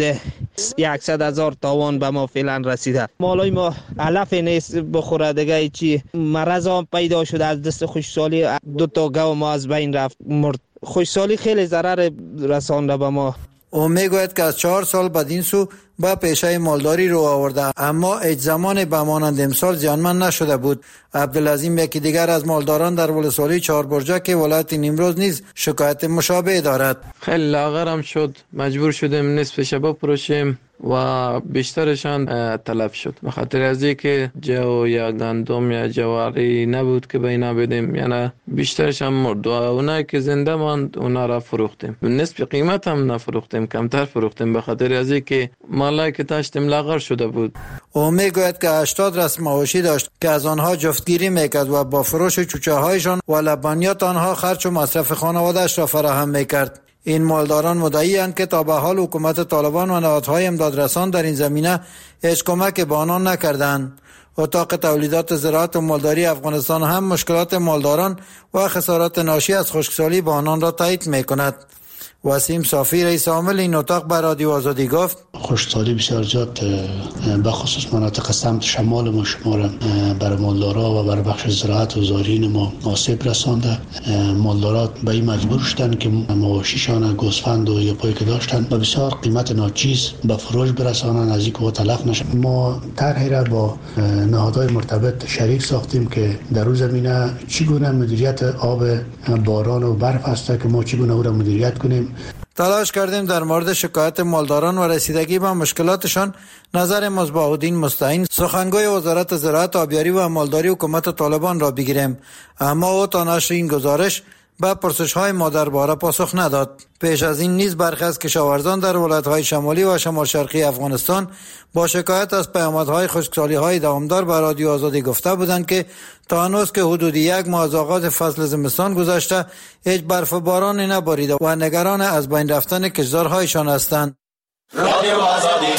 صد هزار تاوان به ما فعلا رسیده. مالای ما علف نیست بخوره دیگه. چی مرض هم پیدا شده از دست خشکسالی. دو تا گاو ما از بین رفت مرد. خشکسالی خیلی ضرر رسانده به ما. او میگوید که از چهار سال بعد این سو با پیشه مالداری رو آورده، اما هیچ زمان به مانند امسال زیانمند نشده بود. عبدالعظیم یکی دیگر از مالداران در ولسوالی چهار برجک که ولایت نیمروز نیز شکایت مشابه دارد. خیلی لاغرم شد، مجبور شدیم نصف شب بفروشیم و بیشترشان تلف شد. به خاطر از اینکه جو یا گندم یا جواری نبود که به اینا بدیم، یعنی بیشترشان مرد و اونایی که زنده ماند اونا را فروختیم. نصف قیمت هم نفروختیم، کمتر فروختیم به خاطر از اینکه مالایی که داشتیم لاغر شده بود. او میگوید که هشتاد رسم مواشی داشت که از آنها جفتگیری میکرد و با فروش چوچه هایشان و لبنیات آنها خرج و مصرف خانواده‌اش را فراهم میکرد. این مالداران مدعی اند که تا به حال حکومت طالبان و نهادهای امدادرسان در این زمینه هیچ کمک به آنان نکردند. اتاق تولیدات زراعت و مالداری افغانستان هم مشکلات مالداران و خسارات ناشی از خشکسالی به آنان را تایید میکند. وسیم صافی رئیس عامل این اتاق به رادیو آزادی گفت خشکسالی بسیار زیاد به خصوص مناطق سمت شمال ما شمار برای مالدارا و برای بخش زراعت و زارعین ما آسیب رسانده. مالدارا به این مجبور شدن که مواشیشان گوسفند و یپایی که داشتن به بسیار قیمت ناچیز به فروش برسانن از اینکه تلف نشه. ما طرحی را با نهادهای مرتبط شریک ساختیم که در روز زمینه چگونه مدیریت آب باران و برف است که ما چگونه او را مدیریت کنیم. تلاش کردیم در مورد شکایت مالداران و رسیدگی به مشکلاتشان نظر مصباح الدین مستعین سخنگوی وزارت زراعت، آبیاری و مالداری حکومت طالبان را بگیریم، اما او تا نشر این گزارش به پرسش‌های ما درباره پاسخ نداد. پیش از این نیز برخی از کشاورزان در ولایت‌های شمالی و شمال شرقی افغانستان با شکایت از پیامدهای خشکسالی‌های دوامدار به رادیو آزادی گفته بودند که تا هنوز که حدود یک ماه از آغاز فصل زمستان گذشته هیچ برف و بارانی نباریده و نگران از بین رفتن کشتزارهایشان هستند. رادیو آزادی.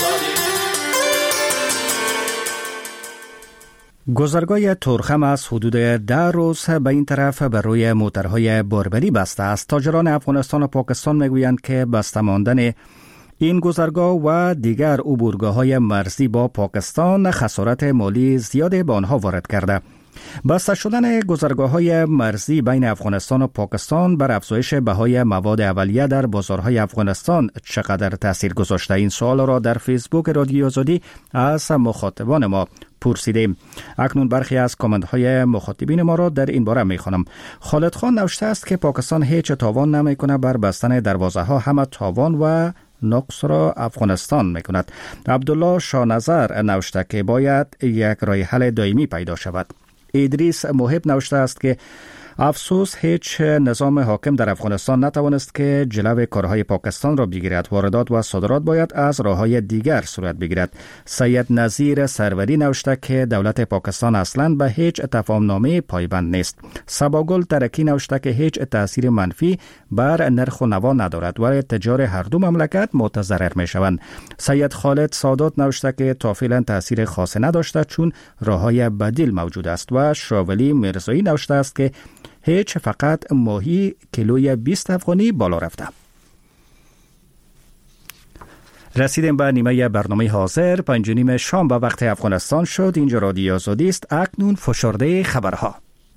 گذرگاه تورخم از حدود ده روز به این طرف بر روی موترهای باربری بسته است. تاجران افغانستان و پاکستان میگویند که بسته ماندن این گذرگاه و دیگر عبورگاه‌های مرزی با پاکستان خسارت مالی زیادی به آنها وارد کرده. بسته شدن گذرگاه‌های مرزی بین افغانستان و پاکستان بر افزایش بهای مواد اولیه در بازارهای افغانستان چقدر تاثیر گذاشته؟ این سوال را در فیسبوک رادیو آزادی از مخاطبان ما پرسیدیم. اکنون برخی از کامنت‌های مخاطبین ما را در این باره می‌خوانم. خالد خان نوشته است که پاکستان هیچ تاوان نمی‌کند بر بستن دروازه‌ها، همه تاوان و نقص را افغانستان می‌کند. عبدالله شاهنظر نوشته که باید یک راه حل دائمی پیدا شود. ادریس محب نوشته است که افسوس هیچ نظام حاکم در افغانستان نتوانست که جلو کارهای پاکستان را بگیرد. واردات و صادرات باید از راههای دیگر صورت بگیرد. سید نظیر سروری نوشته که دولت پاکستان اصلاً به هیچ تفاهم‌نامه پایبند نیست. سباگل ترکی نوشته که هیچ تأثیر منفی بر نرخ و نوا ندارد و تجار هر دو مملکت متضرر می شوند. سید خالد سادات نوشته که تا فعلا تأثیر خاصی نداشته چون راههای بدیل موجود است و شاولی مرزایی نوشته است که هیچ فقط ماهی کیلوی بیست افغانی بالا رفته. رسیدیم به نیمه برنامه حاضر. پنج و نیم شام به وقت افغانستان شد. اینجا رادیو آزادی است. اکنون فشرده خبرها.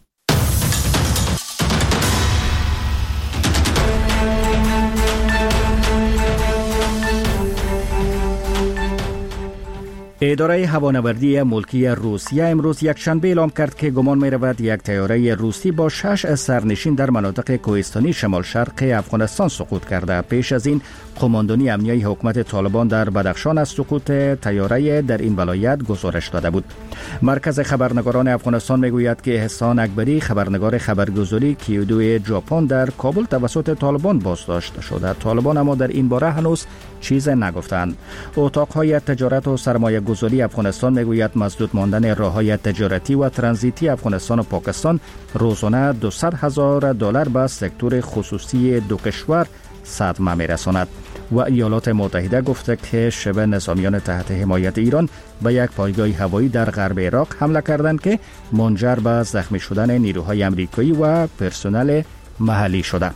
اداره هوانوردی ملکی روسیه امروز یکشنبه اعلام کرد که گمان می رود یک طیاره روسی با شش سرنشین در مناطق کوهستانی شمال شرق افغانستان سقوط کرده. پیش از این قماندانی امنیه حکومت طالبان در بدخشان از سقوط طیاره در این ولایت گزارش داده بود. مرکز خبرنگاران افغانستان می گوید که احسان اکبری خبرنگار خبرگزاری کیودو ژاپن در کابل توسط طالبان بازداشت شده. طالبان اما در این باره هنوز چیز نگفتند. اتاقهای تجارت و سرمایه گذاری افغانستان میگوید مسدود ماندن راههای تجارتی و ترانزیتی افغانستان و پاکستان روزانه دویست هزار دلار به سکتور خصوصی دو کشور صدمه میرساند. و ایالات متحده گفته که شبه نظامیان تحت حمایت ایران به یک پایگاه هوایی در غرب عراق حمله کردند که منجر به زخمی شدن نیروهای آمریکایی و پرسنل محلی شده.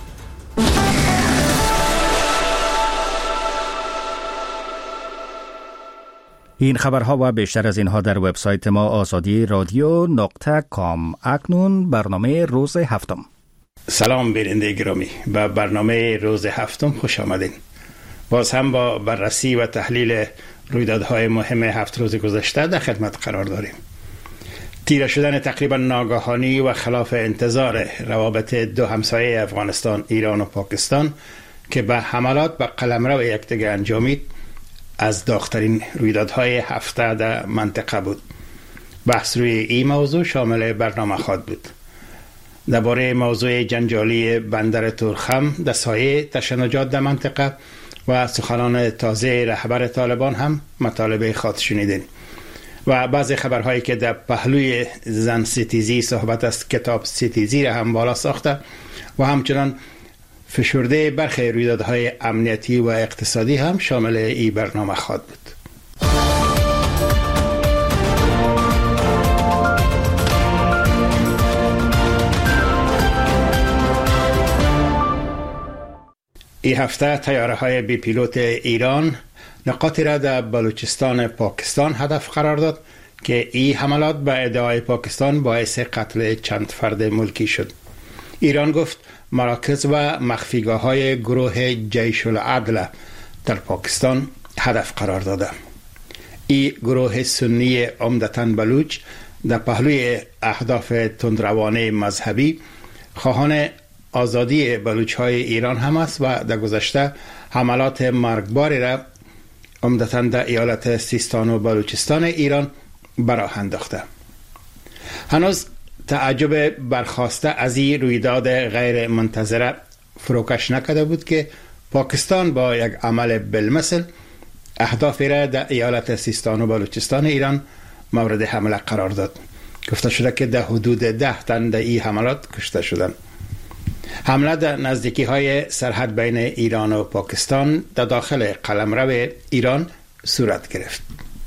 این خبرها و بیشتر از اینها در وبسایت ما آزادی رادیو نقطه کام. اکنون برنامه روز هفتم. سلام بیننده گرامی، به برنامه روز هفتم خوش آمدین. باز هم با بررسی و تحلیل رویدادهای مهم هفت روز گذشته در خدمت قرار داریم. تیره شدن تقریبا ناگهانی و خلاف انتظار روابط دو همسایه افغانستان، ایران و پاکستان که به حملات به قلمرو یکدیگر انجامید از داغ‌ترین رویدادهای هفته در منطقه بود. بحث روی این موضوع شامل برنامه خواهد بود. درباره موضوع جنجالی بندر تورخم در سایه تشنجات در منطقه و سخنان تازه رهبر طالبان هم مطالب خاطر شنیدین و بعضی خبرهایی که در پهلوی زن ستیزی صحبت است کتاب ستیزی را هم بالا ساخته و همچنان فشرده برخی رویدادهای امنیتی و اقتصادی هم شامل این برنامه خواهد بود. این هفته طیاره های بی پیلوت ایران نقاطی را در بلوچستان پاکستان هدف قرار داد که این حملات به ادعای پاکستان باعث قتل چند فرد ملکی شد. ایران گفت مراکز و مخفیگاه های گروه جیش العدل در پاکستان هدف قرار داده. این گروه سنی عمدتاً بلوچ در پهلوی اهداف تندروانه مذهبی خواهان آزادی بلوچ های ایران هم است و در گذشته حملات مرگباری را عمدتاً در ایالت سیستان و بلوچستان ایران براه انداخته. هنوز تعجب برخاسته از این رویداد غیر منتظره فروکش نکرده بود که پاکستان با یک عمل بالمثل اهدافی را در ایالت سیستان و بلوچستان ایران مورد حمله قرار داد. گفته شده که در حدود ده تن در این حملات کشته شدند. حمله در نزدیکی های سرحد بین ایران و پاکستان در داخل قلمرو ایران صورت گرفت.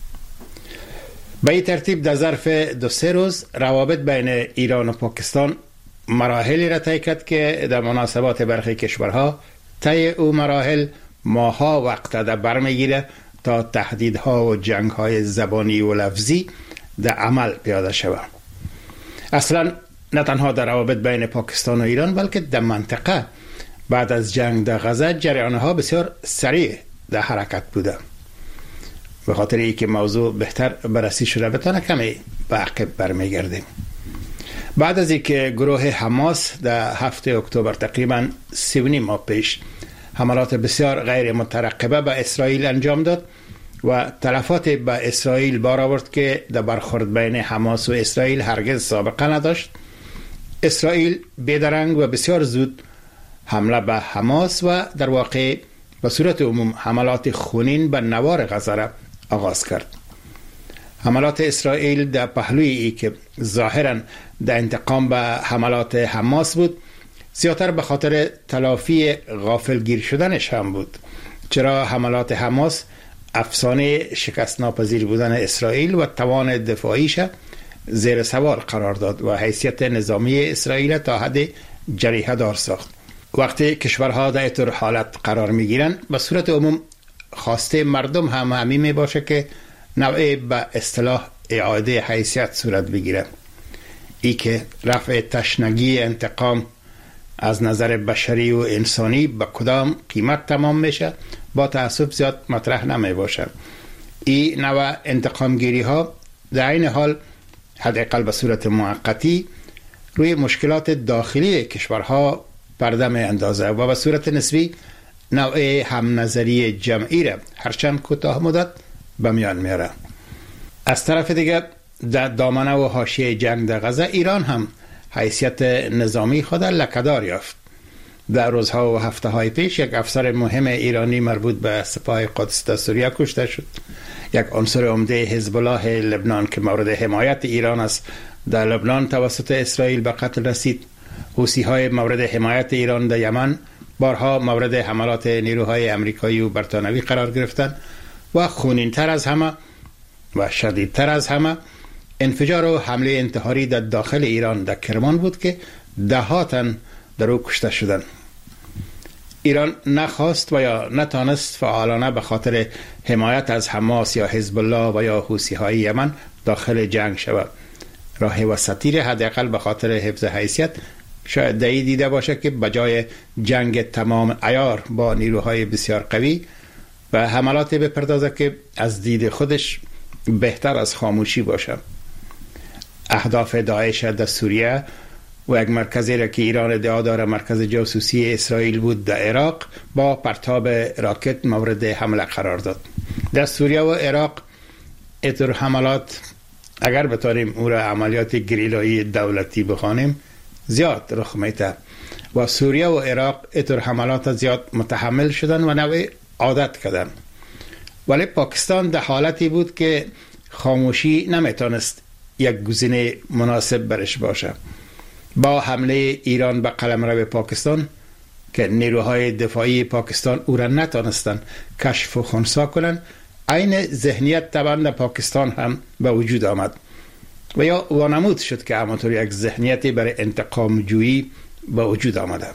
به این ترتیب در ظرف دو سه روز روابط بین ایران و پاکستان مراحلی را طی کرد که در مناسبات برخی کشورها طی او مراحل ماها وقت در بر میگیره تا تهدیدها و جنگهای زبانی و لفظی در عمل پیاده شود. اصلا نه تنها در روابط بین پاکستان و ایران بلکه در منطقه بعد از جنگ در غزه جریانها بسیار سریع در حرکت بوده. به خاطر اینکه موضوع بهتر بررسی شده بتانه کمی به عقب برمیگردیم. بعد از اینکه گروه حماس در هفته اکتبر تقریبا سی و نیم ماه پیش حملات بسیار غیر مترقبه به اسرائیل انجام داد و تلفات به اسرائیل بار آورد که در برخورد بین حماس و اسرائیل هرگز سابقه نداشت، اسرائیل بیدرنگ و بسیار زود حمله به حماس و در واقع به صورت عموم حملات خونین به نوار غزه را آغاز کرد. حملات اسرائیل در پهلوی ای که ظاهراً در انتقام به حملات حماس بود، زیادتر به خاطر تلافی غافلگیر شدنش هم بود، چرا حملات حماس افسانه شکست ناپذیر بودن اسرائیل و توان دفاعیش زیر سوال قرار داد و حیثیت نظامی اسرائیل تا حد جریحه دار ساخت. وقتی کشورها در طور حالت قرار می گیرن، به صورت عموم خواسته مردم هم همین می باشه که نوعی به اصطلاح اعاده حیثیت صورت بگیره. ای که رفع تشنگی انتقام از نظر بشری و انسانی به کدام قیمت تمام میشه با تأسف زیاد مطرح نمی باشه. این نوع انتقام گیری ها در این حال حداقل به صورت موقتی روی مشکلات داخلی کشورها پرده می اندازه و به صورت نسبی نوع هم نظری جمعی را هرچند کوتاه مدت به میان میاره. از طرف دیگر در دامنه و حاشیه جنگ در غزه ایران هم حیثیت نظامی خود لکه‌دار یافت. در روزها و هفته های پیش یک افسر مهم ایرانی مربوط به سپاه قدس در سوریه کشته شد. یک عنصر عمده حزب الله لبنان که مورد حمایت ایران است در لبنان توسط اسرائیل به قتل رسید. حوثی های مورد حمایت ایران در یمن بارها مورد حملات نیروهای امریکایی و برتانوی قرار گرفتند و خونین‌تر از همه و شدیدتر از همه انفجار و حمله انتحاری در داخل ایران در کرمان بود که ده ها تن در او کشته شدند. ایران نخواست و یا نتانست فعالانه به خاطر حمایت از حماس یا حزب الله و یا حوثی های یمن داخل جنگ شود. راه وسطی حداقل به خاطر حفظ حیثیت شاید دایی دیده باشه که بجای جنگ تمام عیار با نیروهای بسیار قوی و حملاتی بپردازه که از دید خودش بهتر از خاموشی باشه. اهداف داعش در سوریه و یک مرکزی را که ایران ادعا داره مرکز جاسوسی اسرائیل بود در عراق با پرتاب راکت مورد حمله قرار داد. در سوریه و عراق اینطور حملات اگر بتاریم او را عملیات گریلایی دولتی بخوانیم زیاد رخ میده و سوریه و عراق اینطور حملات زیاد متحمل شدن و نوع عادت کردن. ولی پاکستان در حالتی بود که خاموشی نمیتونست یک گزینه مناسب برش باشه. با حمله ایران به قلمرو پاکستان که نیروهای دفاعی پاکستان او را نتونستن کشف و خنثی کنن، عین ذهنیت طبعا در پاکستان هم به وجود آمد و یا وانمود شد که همانطور یک ذهنیتی برای انتقام جویی به وجود آمده.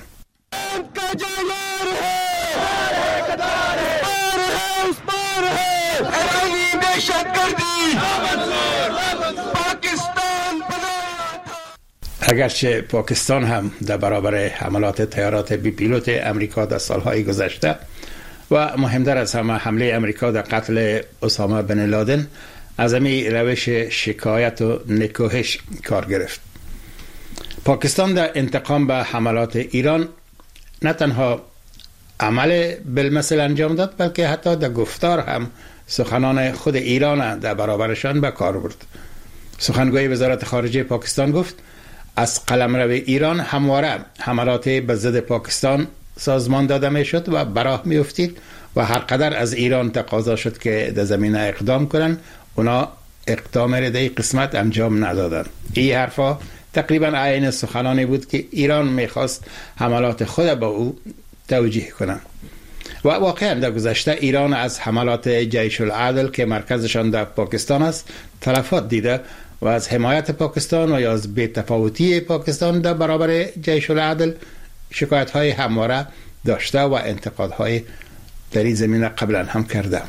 اگرچه پاکستان هم در برابر حملات طیارات بی پیلوت امریکا در سالهای گذشته و مهمتر از همه حمله امریکا در قتل اسامه بن لادن از امی روش شکایت و نکوهش کار گرفت. پاکستان در انتقام به حملات ایران نه تنها عمل بالمثل انجام داد بلکه حتی در گفتار هم سخنان خود ایران در برابرشان به کار برد. سخنگوی وزارت خارجه پاکستان گفت از قلمرو ایران همواره حملات به ضد پاکستان سازمان داده می شد و براه می افتید و هر قدر از ایران تقاضا شد که در زمینه اقدام کنند اونا اقدام ردهی قسمت انجام ندادن. این حرفا تقریبا عین سخنانی بود که ایران می خواست حملات خود با او توجیه کنند. و واقعا در گذشته ایران از حملات جیش العدل که مرکزشان در پاکستان است تلفات دیده و از حمایت پاکستان و یا از بی‌تفاوتی پاکستان در برابر جیش العدل شکایت های همواره داشته و انتقاد های در این زمینه قبلا هم کرده.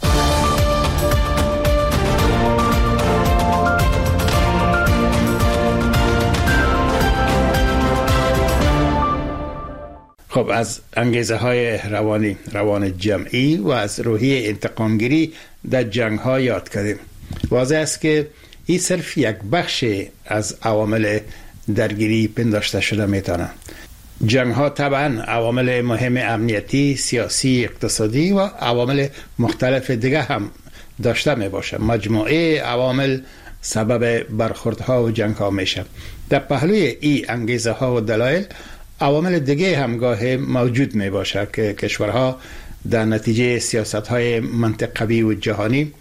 خب از انگیزه های روانی روان جمعی و از روحیه انتقامگیری در جنگ ها یاد کردیم. واضح است که این صرف یک بخش از عوامل درگیری پنداشته شده میتونه. جنگ ها طبعا عوامل مهم امنیتی، سیاسی، اقتصادی و عوامل مختلف دیگه هم داشته می باشه. مجموعه عوامل سبب برخوردها و جنگ ها میشه. در پهلوی این انگیزه ها و دلایل عوامل دیگه هم گاهی موجود می باشه که کشورها در نتیجه سیاست های منطقوی و جهانی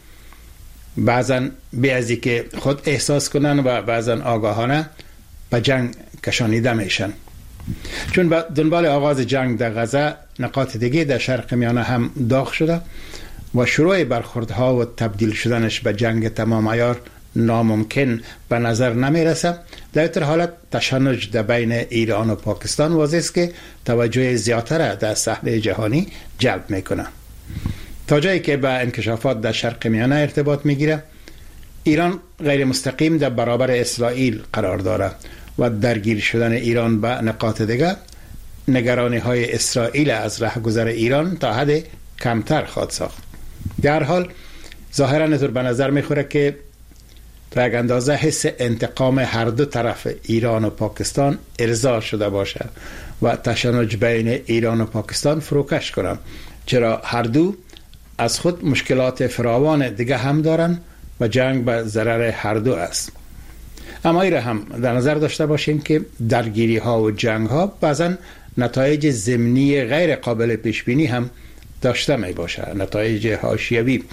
بعضا بی از که خود احساس کنن و بعضا آگاهانه به جنگ کشانیده میشن. چون با دنبال آغاز جنگ در غزه نقاط دیگه در شرق میانه هم داغ شده و شروع برخوردها و تبدیل شدنش به جنگ تمام عیار ناممکن به نظر نمی رسه. در این حالت تشنج در بین ایران و پاکستان واضح است که توجه زیادتر در صحنه جهانی جلب میکنه. تا جایی که به انکشافات در شرق میانه ارتباط میگیره، ایران غیر مستقیم در برابر اسرائیل قرار داره و درگیر شدن ایران به نقاط دیگه نگرانی های اسرائیل از رهگذر ایران تا حد کمتر خواهد ساخت. در حال ظاهرا اینطور به نظر میخوره که تا یک اندازه حس انتقام هر دو طرف ایران و پاکستان ارضا شده باشه و تشنج بین ایران و پاکستان فروکش کنن، چرا هر دو از خود مشکلات فراوان دیگه هم دارن و جنگ به ضرر هر دو است. اما این را هم در نظر داشته باشیم که درگیری ها و جنگ ها بعضا نتایج ضمنی غیر قابل پیش بینی هم داشته می باشه، نتایج حاشیوی.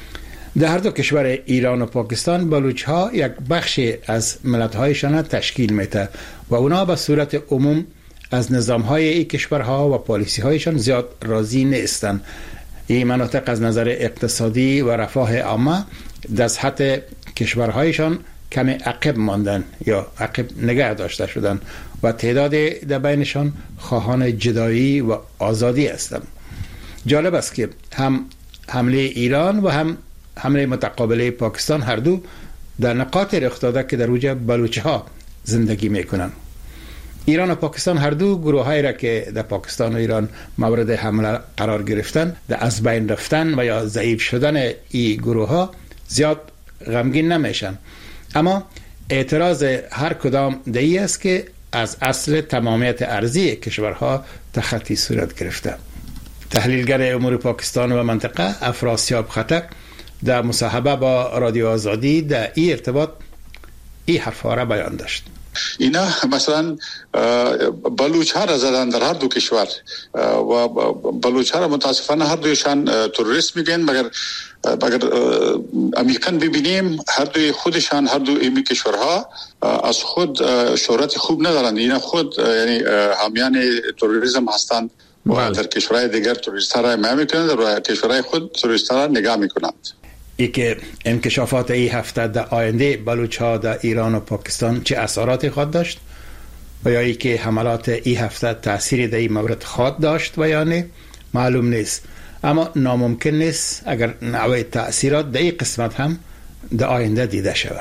در هر دو کشور ایران و پاکستان بلوچ ها یک بخشی از ملت هایشان تشکیل میده و اونا به صورت عموم از نظام های این کشورها و پالیسی هایشان زیاد راضی نیستند. این مناطق از نظر اقتصادی و رفاه عامه در سطح کشورهایشان کمی عقب ماندن یا عقب نگه داشته شدن و تعداد در بینشان خواهان جدایی و آزادی هستند. جالب است که هم حمله ایران و هم حمله متقابله پاکستان هر دو در نقاط رخ داده که در اوج بلوچ ها زندگی میکنن. ایران و پاکستان هر دو گروه هایی را که در پاکستان و ایران مورد حمله قرار گرفتن، در از بین رفتن و یا ضعیف شدن این گروه ها زیاد غمگین نمیشن. اما اعتراض هر کدام دهی است که از اصل تمامیت ارضی کشورها تخطی صورت گرفته. تحلیلگر امور پاکستان و منطقه افراسیاب خطک در مصاحبه با رادیو آزادی در این ارتباط این حرفا را بیان داشت. اینا مثلا بلوچ ها را زدن در هر دو کشور و بلوچ ها را متاسفانه هر دویشان تروریست میگن، مگر مگر امیکن ببینیم هر دوی خودشان هر دو ایمی کشورها از خود شهرت خوب ندارند. اینا خود یعنی حامیان تروریسم هستند و در کشورهای دیگر تروریست ها را حمایت میکنند و کشورهای خود تروریست ها را نگاه میکنند. ای که انکشافات ای هفته در آینده بلوچ ها در ایران و پاکستان چه اثراتی خواهد داشت و یا ای که حملات ای هفته تأثیری در این مورد خواهد داشت و یا نه معلوم نیست. اما ناممکن نیست اگر نوع تأثیرات در این قسمت هم در آینده دیده شود.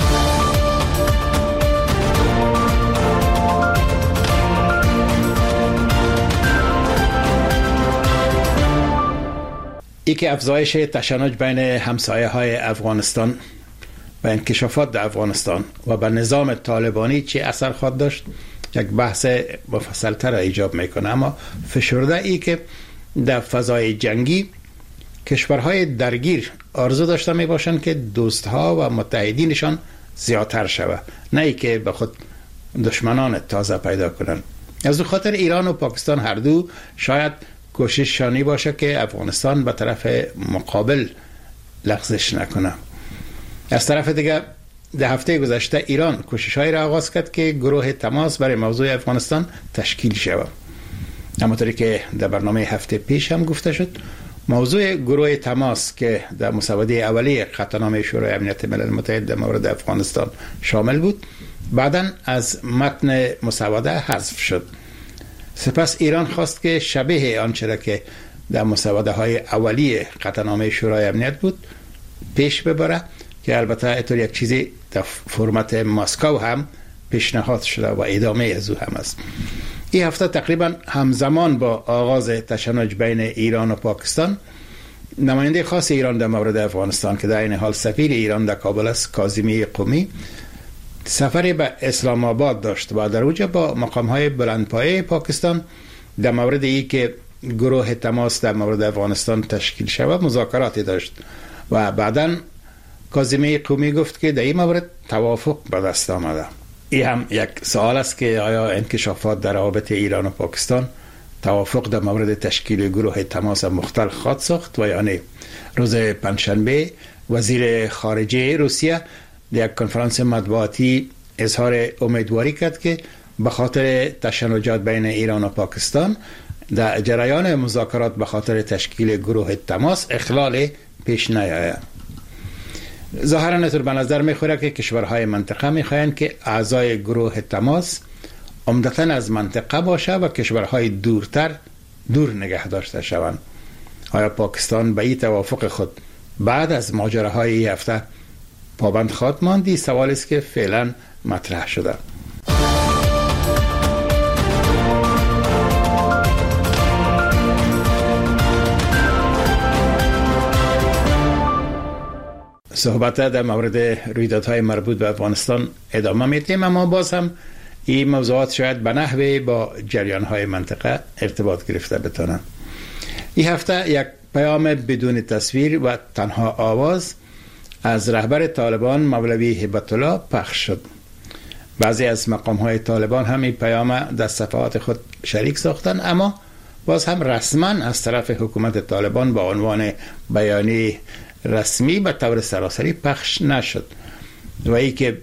ای که افزایش تشنج بین همسایه های افغانستان و انکشافات در افغانستان و به نظام طالبانی چه اثر خواهد داشت یک بحث مفصل تر ایجاب میکنه. اما فشرده ای که در فضای جنگی کشورهای درگیر آرزو داشته می باشند که دوستها و متحدینشان زیادتر شود، نه ای که به خود دشمنان تازه پیدا کنند. از او خاطر ایران و پاکستان هر دو شاید کوشش شانی باشه که افغانستان به طرف مقابل لغزش نکنه. از طرف دیگه در هفته گذشته ایران کوشش‌هایی را آغاز کرد که گروه تماس برای موضوع افغانستان تشکیل شود. همونطوری که در برنامه هفته پیش هم گفته شد، موضوع گروه تماس که در مسوده اولیه قطعنامه شورای امنیت ملل متحد در مورد افغانستان شامل بود، بعداً از متن مسوده حذف شد. سپس ایران خواست که شبیه آنچه را که در مسوده های اولیه قطعنامه شورای امنیت بود پیش ببره، که البته اینطور یک چیزی در فرمت مسکو هم پیشنهاد شده و ادامه از او هم است. این هفته تقریبا همزمان با آغاز تشنج بین ایران و پاکستان، نماینده خاص ایران در مورد افغانستان که در این حال سفیر ایران در کابل است، کاظمی قمی، سفری به اسلام آباد داشت و در اونجا با مقام‌های بلندپایه پاکستان در مورد ای که گروه تماس در مورد افغانستان تشکیل شود مذاکراتی داشت و بعداً کاظمی قومی گفت که در این مورد توافق به دست آمده. این هم یک سوال است که آیا انکشافات در روابط ایران و پاکستان توافق در مورد تشکیل گروه تماس مختل خواهد ساخت و یا نه. روز پنجشنبه وزیر خارجه روسیه در یک کنفرانس مطبوعاتی اظهار امیدواری کرد که به خاطر تشنجات بین ایران و پاکستان در جریان مذاکرات به خاطر تشکیل گروه تماس اخلال پیش نیاید. ظاهرا اینطور به نظر میخوره که کشورهای منطقه میخواهند که اعضای گروه تماس عمدتاً از منطقه باشه و کشورهای دورتر دور نگه داشته شوند. آیا پاکستان به این توافق خود بعد از ماجراهای این هفته پابند خواهد ماند؟ سوالی است که فعلا مطرح شده. صحبت در مورد رویدادهای مربوط به افغانستان ادامه میدیم، اما باز هم این موضوعات شاید به نحوی با جریانهای منطقه ارتباط گرفته بتونن. این هفته یک پیام بدون تصویر و تنها آواز از رهبر طالبان مولوی هبت الله پخش شد. بعضی از مقام‌های طالبان هم این پیام در صفحات خود شریک ساختن، اما باز هم رسما از طرف حکومت طالبان با عنوان بیانیه رسمی به طور سراسری پخش نشد و ای که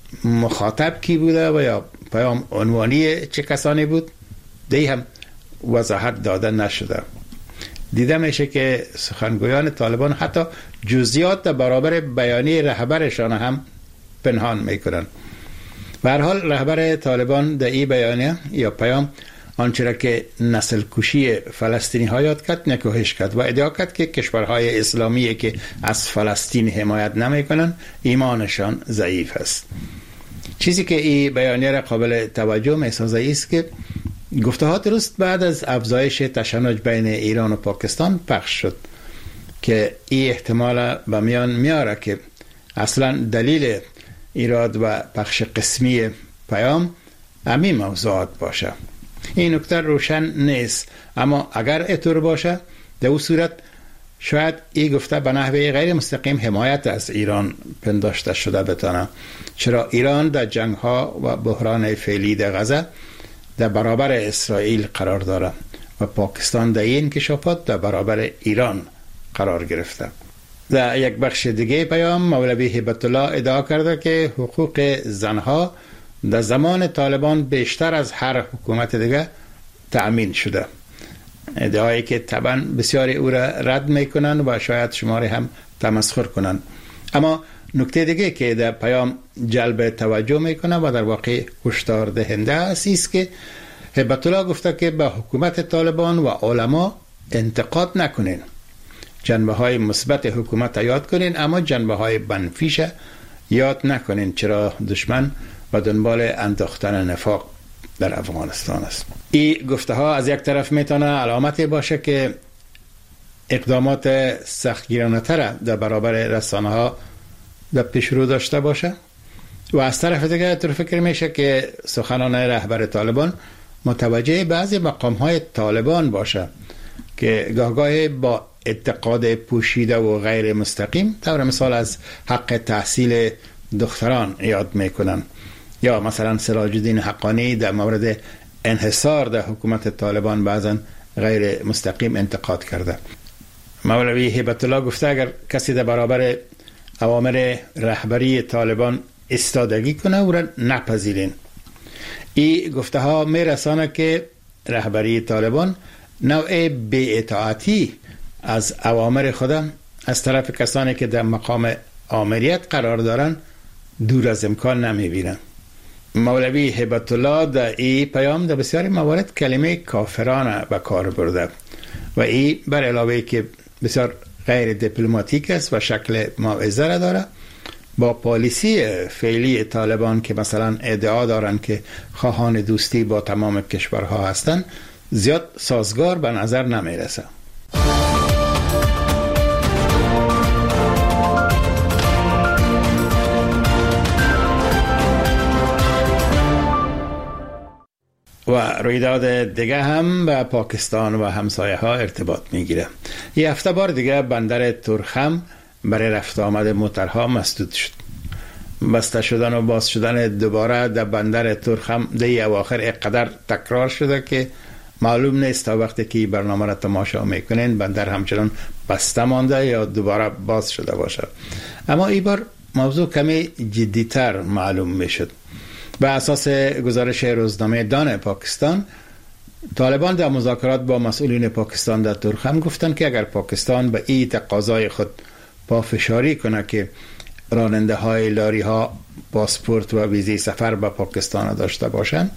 مخاطب کی بوده و یا پیام عنوانی چه کسانی بود دی هم وضاحت داده نشده. دیده میشه که سخنگویان طالبان حتی جزئیات در برابر بیانیه رهبرشان هم پنهان میکنن. به هر حال رهبر طالبان در این بیانیه یا پیام آنچه را که نسل کشی فلسطینی ها یاد کرد نکوهش کرد و ادعا کرد که کشورهای اسلامی که از فلسطین حمایت نمی کنند ایمانشان ضعیف است. چیزی که این بیانیه را قابل توجه می سازه است که گفته ها درست بعد از افزایش تشنج بین ایران و پاکستان پخش شد که این احتمال به میان میاره که اصلا دلیل ایراد و پخش قسمی پیام همین موضوعات باشه. این نکته روشن نیست، اما اگر اینطور باشه در اون صورت شاید این گفته به نحوه غیر مستقیم حمایت از ایران پنداشته شده بتانه، چرا ایران در جنگ ها و بحران فعلی در غزه در برابر اسرائیل قرار داره و پاکستان در این انکشافات در برابر ایران قرار گرفته. در یک بخش دیگه پیام مولوی هبت الله ادعا کرده که حقوق زنها در زمان طالبان بیشتر از هر حکومت دیگه تأمین شده. ادعایی که طبعا بسیاری او را رد میکنن و شاید شماری هم تمسخر کنن. اما نکته دیگه که در پیام جلب توجه میکنه و در واقع هشدار دهنده است که هبت الله گفته که به حکومت طالبان و علما انتقاد نکنین. جنبه های مثبت حکومت یاد کنین، اما جنبه های منفیش یاد نکنین، چرا دشمن و دنبال انداختن نفاق در افغانستان است. این گفته ها از یک طرف میتونه علامتی باشه که اقدامات سختگیرانه تر در برابر رسانه ها در پیش رو داشته باشه و از طرف دیگه طور فکر میشه که سخنان رهبر طالبان متوجه بعضی مقام های طالبان باشه که گاهگاه با اعتقاد پوشیده و غیر مستقیم طور مثال از حق تحصیل دختران یاد میکنن، یا مثلا سراج الدین حقانی در مورد انحصار در حکومت طالبان بعضا غیر مستقیم انتقاد کرده. مولوی هبت الله گفته اگر کسی در برابر اوامر رهبری طالبان استادگی کنه او را نپذیرین. این گفته ها می رسانه که رهبری طالبان نوع بی‌اطاعتی از اوامر خود از طرف کسانی که در مقام آمریت قرار دارن دور از امکان نمی بینن. مولوی هبت الله در این پیام در بسیاری موارد کلمه کافرانه به کار برده و این بر علاوه که بسیار غیر دیپلماتیک است و شکل موعظه را داره، با پالیسی فعلی طالبان که مثلا ادعا دارن که خواهان دوستی با تمام کشورها هستند زیاد سازگار به نظر نمی رسه. و رویداد دیگه هم به پاکستان و همسایه ها ارتباط میگیره. یه هفته بار دیگه بندر تورخم برای رفت آمد موترها مسدود شد. بسته شدن و باز شدن دوباره در بندر ترک هم در اواخر اقدر تکرار شده که معلوم نیست تا وقتی که برنامه را تماشا میکنین بندر همچنان بسته مانده یا دوباره باز شده باشه. اما این بار موضوع کمی جدیتر معلوم میشد. به اساس گزارش روزنامه دان پاکستان، طالبان در مذاکرات با مسئولین پاکستان در ترک هم گفتند که اگر پاکستان به این تقاضای خود پافشاری کنه که راننده های لاری ها پاسپورت و ویزی سفر به پاکستان داشته باشند،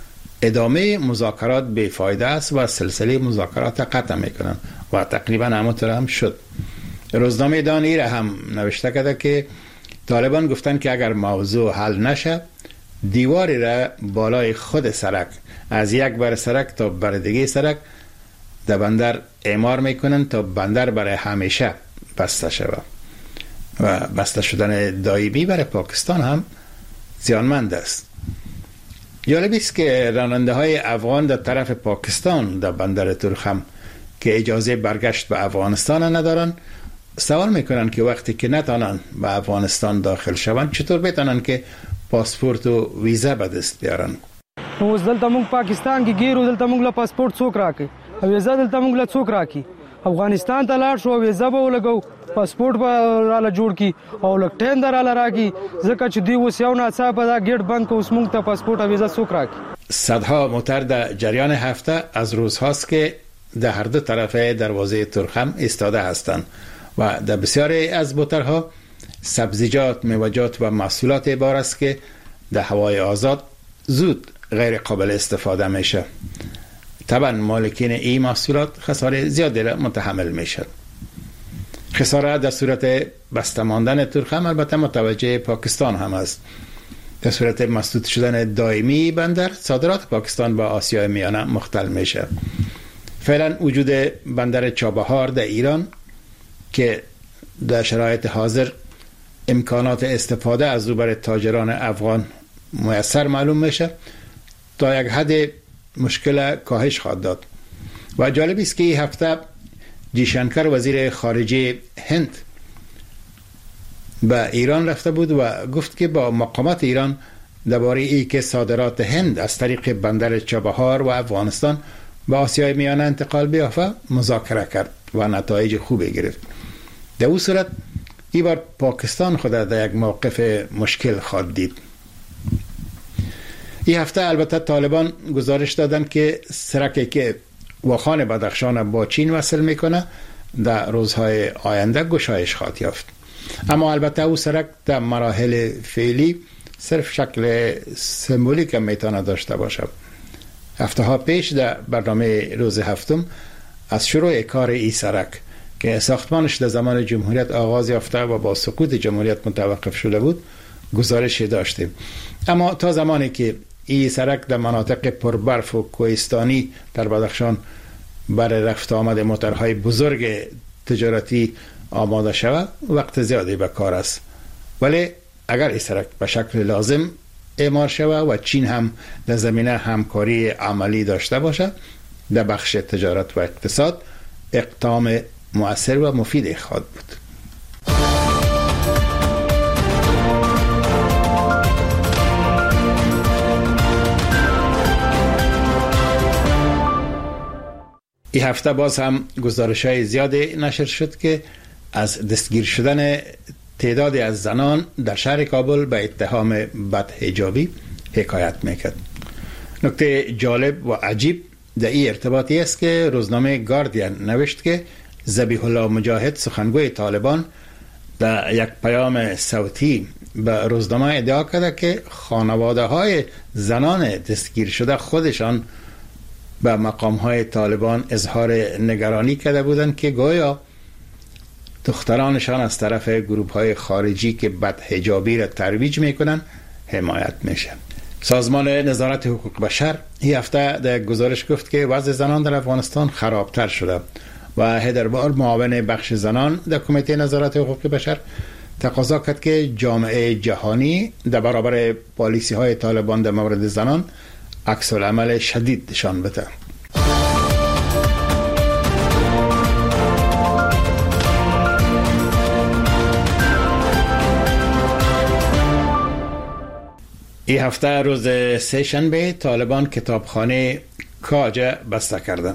ادامه مذاکرات بیفایده است و سلسله مذاکرات قطع میکنن و تقریبا همونطور هم شد. روزنامه دانی را هم نوشته کرده که طالبان گفتن که اگر موضوع حل نشه، دیواری را بالای خود سرک از یک بر سرک تا بر دیگه سرک در بندر اعمار میکنن تا بندر برای همیشه بسته شود و بسته شدن دائمی برای پاکستان هم زیانمند است. جالب است که راننده های افغان در طرف پاکستان در بندر ترک هم که اجازه برگشت به افغانستان ندارن، سوال میکنن که وقتی که نتانن به افغانستان داخل شوند چطور بتانن که پاسپورت و ویزا به دست بیارن. اوس دلته مونږ پاکستان کې ګیرو، دلته مونږ له پاسپورت څوک راکړي او ویزا دلته مونږ له څوک راکړي. افغانستان ته لاړ شو، ویزا به ولګو، پاسپورت به راله جوړ کی او لږ ټایم دراله راکړي، ځکه چې دوی اوس یو ناڅاپه دا ګیټ بند که اوس مونږ ته پاسپورت او ویزا څوک راکړي. صدها موتر در جریان هفته از روزهاست که در هر دو طرف دروازه ترک هم ایستاده هستند و در بسیاری از موترها سبزیجات، میوه‌جات و محصولات بار است که در هوای آزاد زود غیر قابل استفاده میشه. طبعا مالکین این محصولات خساره زیادی را متحمل میشن. خساره در صورت بسته ماندن ترک هم البته متوجه پاکستان هم است. در صورت مسدود شدن دائمی بندر، صادرات پاکستان با آسیای میانه مختل میشه. فعلا وجود بندر چابهار در ایران که در شرایط حاضر امکانات استفاده از او برای تاجران افغان میسر معلوم میشه، تا یک حد مشکل کاهش خواهد داد. و جالب است که این هفته جیشنکر وزیر خارجه هند به ایران رفته بود و گفت که با مقامات ایران درباره ای که صادرات هند از طریق بندر چابهار و افغانستان به آسیای میانه انتقال بیافته مذاکره کرد و نتایج خوبی گرفت. در او صورت این بار پاکستان خود در یک موقف مشکل خواهد دید. این هفته البته طالبان گزارش دادن که سرکی که واخان بدخشان با چین وصل میکنه در روزهای آینده گشایش خواهد یافت. اما البته او سرک در مراحل فعلی صرف شکل سمبولیک میتونه داشته باشه. هفته ها پیش در برنامه روز هفتم از شروع کار این سرک که ساختمانش در زمان جمهوریت آغاز یافته و با سقوط جمهوریت متوقف شده بود گزارشی داشتیم. اما تا زمانی که این سرک در مناطق پربرف و کوهستانی در بدخشان برای رفت آمد موترهای بزرگ تجارتی آماده شود، وقت زیادی به کار است. ولی اگر این سرک به شکل لازم اعمار شود و چین هم در زمینه همکاری عملی داشته باشد، در بخش تجارت و اقتصاد اقدام مؤثر و مفید خواهد بود. این هفته باز هم گزارش‌های زیادی نشر شد که از دستگیر شدن تعدادی از زنان در شهر کابل به اتهام بدحجابی حکایت میکرد. نکته جالب و عجیب در این ارتباطی است که روزنامه گاردین نوشت که ذبیح الله مجاهد، سخنگوی طالبان، در یک پیام صوتی به روزنامه ادعا کرده که خانواده های زنان دستگیر شده خودشان به مقام های طالبان اظهار نگرانی کرده بودند که گویا دخترانشان از طرف گروه های خارجی که بدحجابی را ترویج میکنن حمایت میشه. سازمان نظارت حقوق بشر این هفته در گزارش گفت که وضع زنان در افغانستان خرابتر شده و هدربار معاون بخش زنان در کمیته نظارت حقوق بشر تقاضا کرد که جامعه جهانی در برابر پالیسی های طالبان در مورد زنان عکس العمل شدید نشان بده. این هفته روز سه شنبه طالبان کتابخانه کاجه بسته کردن.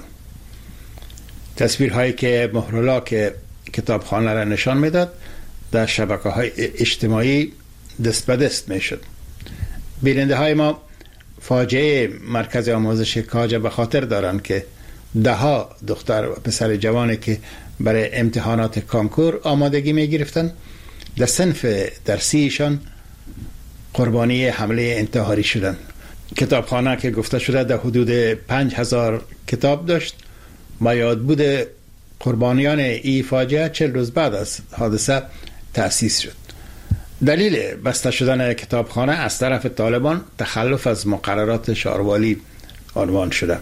تصویرهایی که مهرلاک کتابخانه را نشان میداد در شبکه های اجتماعی دست به دست میشد. بیننده های ما فاجعه مرکز آموزش کاجه به خاطر دارند که ده ها دختر و پسر جوانی که برای امتحانات کانکور آمادگی می گرفتن در صنف درسیشان قربانی حمله انتحاری شدند. کتابخانه که گفته شده در حدود پنج هزار کتاب داشت و یادبود قربانیان این فاجعه چل روز بعد از حادثه تأسیس شد. دلیل بسته شدن کتابخانه از طرف طالبان تخلف از مقررات شاروالی عنوان شده.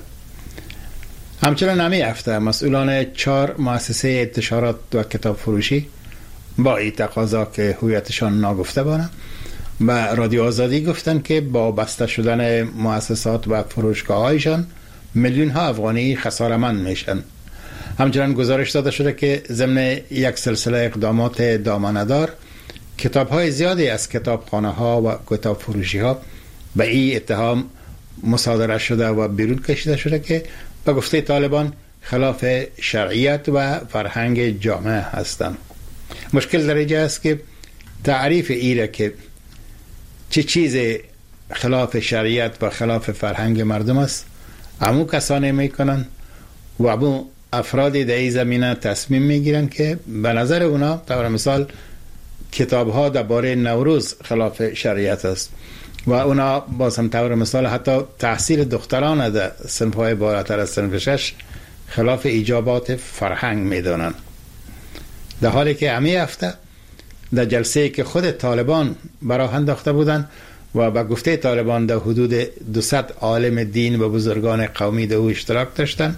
همچنان همین هفته مسئولان چهار مؤسسه انتشارات و کتاب فروشی با این تقاضا که هویتشان ناگفته بانه و رادیو آزادی گفتن که با بسته شدن مؤسسات و فروشگاه هایشان میلیون ها افغانی خسارمند میشن. همچنان گزارش داده شده که ضمن یک سلسله اقدامات دامنه‌دار کتاب های زیادی از کتابخانه ها و کتاب فروشی ها به این اتهام مصادره شده و بیرون کشیده شده که به گفته طالبان خلاف شرعیت و فرهنگ جامعه هستند. مشکل در اینجا است که تعریف ایره که چه چیز خلاف شریعت و خلاف فرهنگ مردم است همون کسانی میکنن و همون افرادی در این زمینه تصمیم میگیرن که به نظر اونا طور مثال کتاب ها درباره نوروز خلاف شریعت است و اونا باز هم طور مثال حتی تحصیل دختران در صنف های بالاتر از صنف شش خلاف ایجابات فرهنگ میدانن. در حالی که همین هفته در جلسه که خود طالبان براه انداخته بودند و به گفته طالبان در حدود دویست عالم دین و بزرگان قومی در او اشتراک داشتند،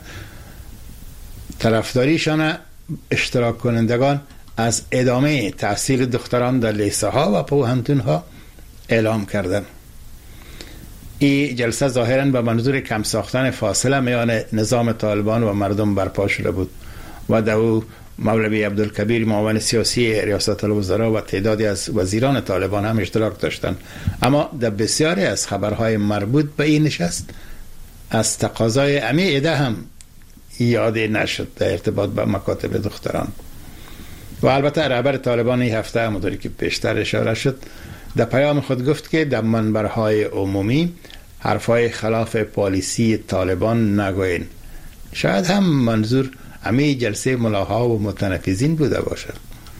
طرفداریشان اشتراک کنندگان از ادامه تحصیل دختران در لیسه ها و پوهنتون ها اعلام کردند. این جلسه ظاهراً به منظور کم ساختن فاصله میان نظام طالبان و مردم برپا شده بود و در او مولوی عبدالکبیر معاون سیاسی ریاست الوزراء و تعدادی از وزیران طالبان هم اشتراک داشتند. اما در بسیاری از خبرهای مربوط به این نشست از تقاضای امی عده هم یادی نشد در ارتباط با مکاتب دختران. و البته رهبر طالبان این هفته همونطوری که پیشتر اشاره شد در پیام خود گفت که در منبرهای عمومی حرفهای خلاف پالیسی طالبان نگوین. شاید هم منظور همه جلسه ملاها و متنفذین بوده باشد.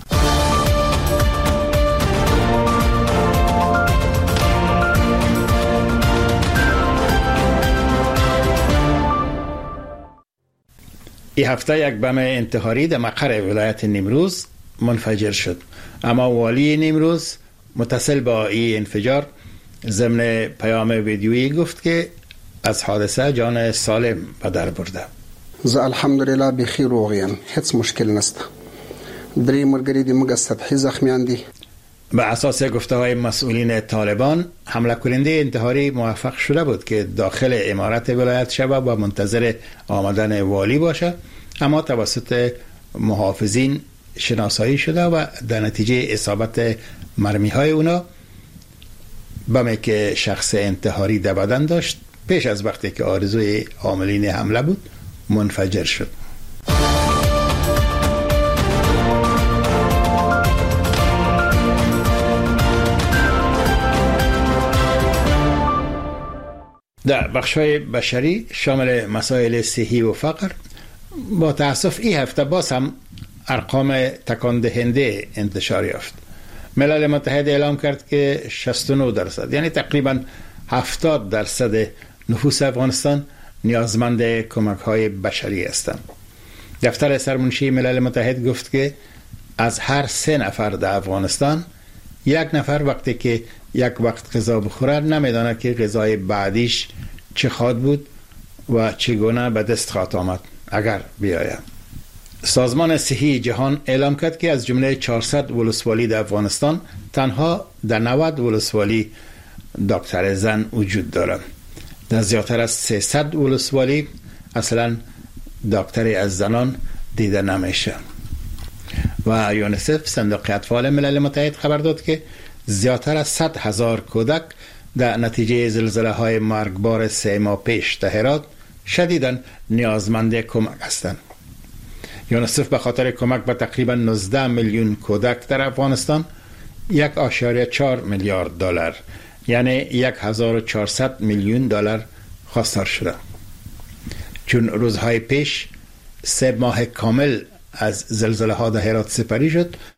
این هفته یک بم انتحاری در مقر ولایت نیمروز منفجر شد، اما والی نیمروز متصل با این انفجار ضمن پیام ویدیویی گفت که از حادثه جان سالم به در برده. زه الحمدلله بخیر روغیم، هیچ مشکل نست. دری مرگری دی مگه سطحی زخمیان دی. به اساس گفته های مسئولین طالبان حمله کننده انتحاری موفق شده بود که داخل امارت ولایت شود و منتظر آمدن والی باشه، اما توسط محافظین شناسایی شده و در نتیجه اصابت مرمی های اونا بمی که شخص انتحاری در بدن داشت پیش از وقتی که آرزوی عاملین حمله بود منفجر شد. در بخش‌های بشری شامل مسائل صحی و فقر با تأسف این هفته باز هم ارقام تکان دهنده انتشار یافت. ملل متحد اعلام کرد که شصت و نه درصد یعنی تقریبا هفتاد درصد نفوس افغانستان نیازمند کمک‌های بشری هستند. دفتر سرمنشی ملل متحد گفت که از هر سه نفر در افغانستان یک نفر وقتی که یک وقت غذا بخوره نمیداند که غذای بعدیش چه خواهد بود و چگونه به دست خواهد آمد اگر بیاید. سازمان صحی جهان اعلام کرد که از جمله چهارصد ولسوالی در افغانستان تنها در نود ولسوالی دکتر زن وجود دارد. در زیادتر از سیصد ولسوالی اصلا دکتری از زنان دیده نمیشه. و یونیسف صندوق اطفال ملل متحد خبر داد که زیادتر از صد هزار کودک در نتیجه زلزله های مرگبار سه ماه پیش در هرات شدیداً نیازمند کمک هستند. یونیسف به خاطر کمک به تقریباً نوزده میلیون کودک در افغانستان یک اشاریه چهار میلیارد دلار یعنی یک هزار و چهارصد میلیون دلار خواستار شده. چون روزهای پیش سه ماه کامل از زلزله ها در هرات سپری شد،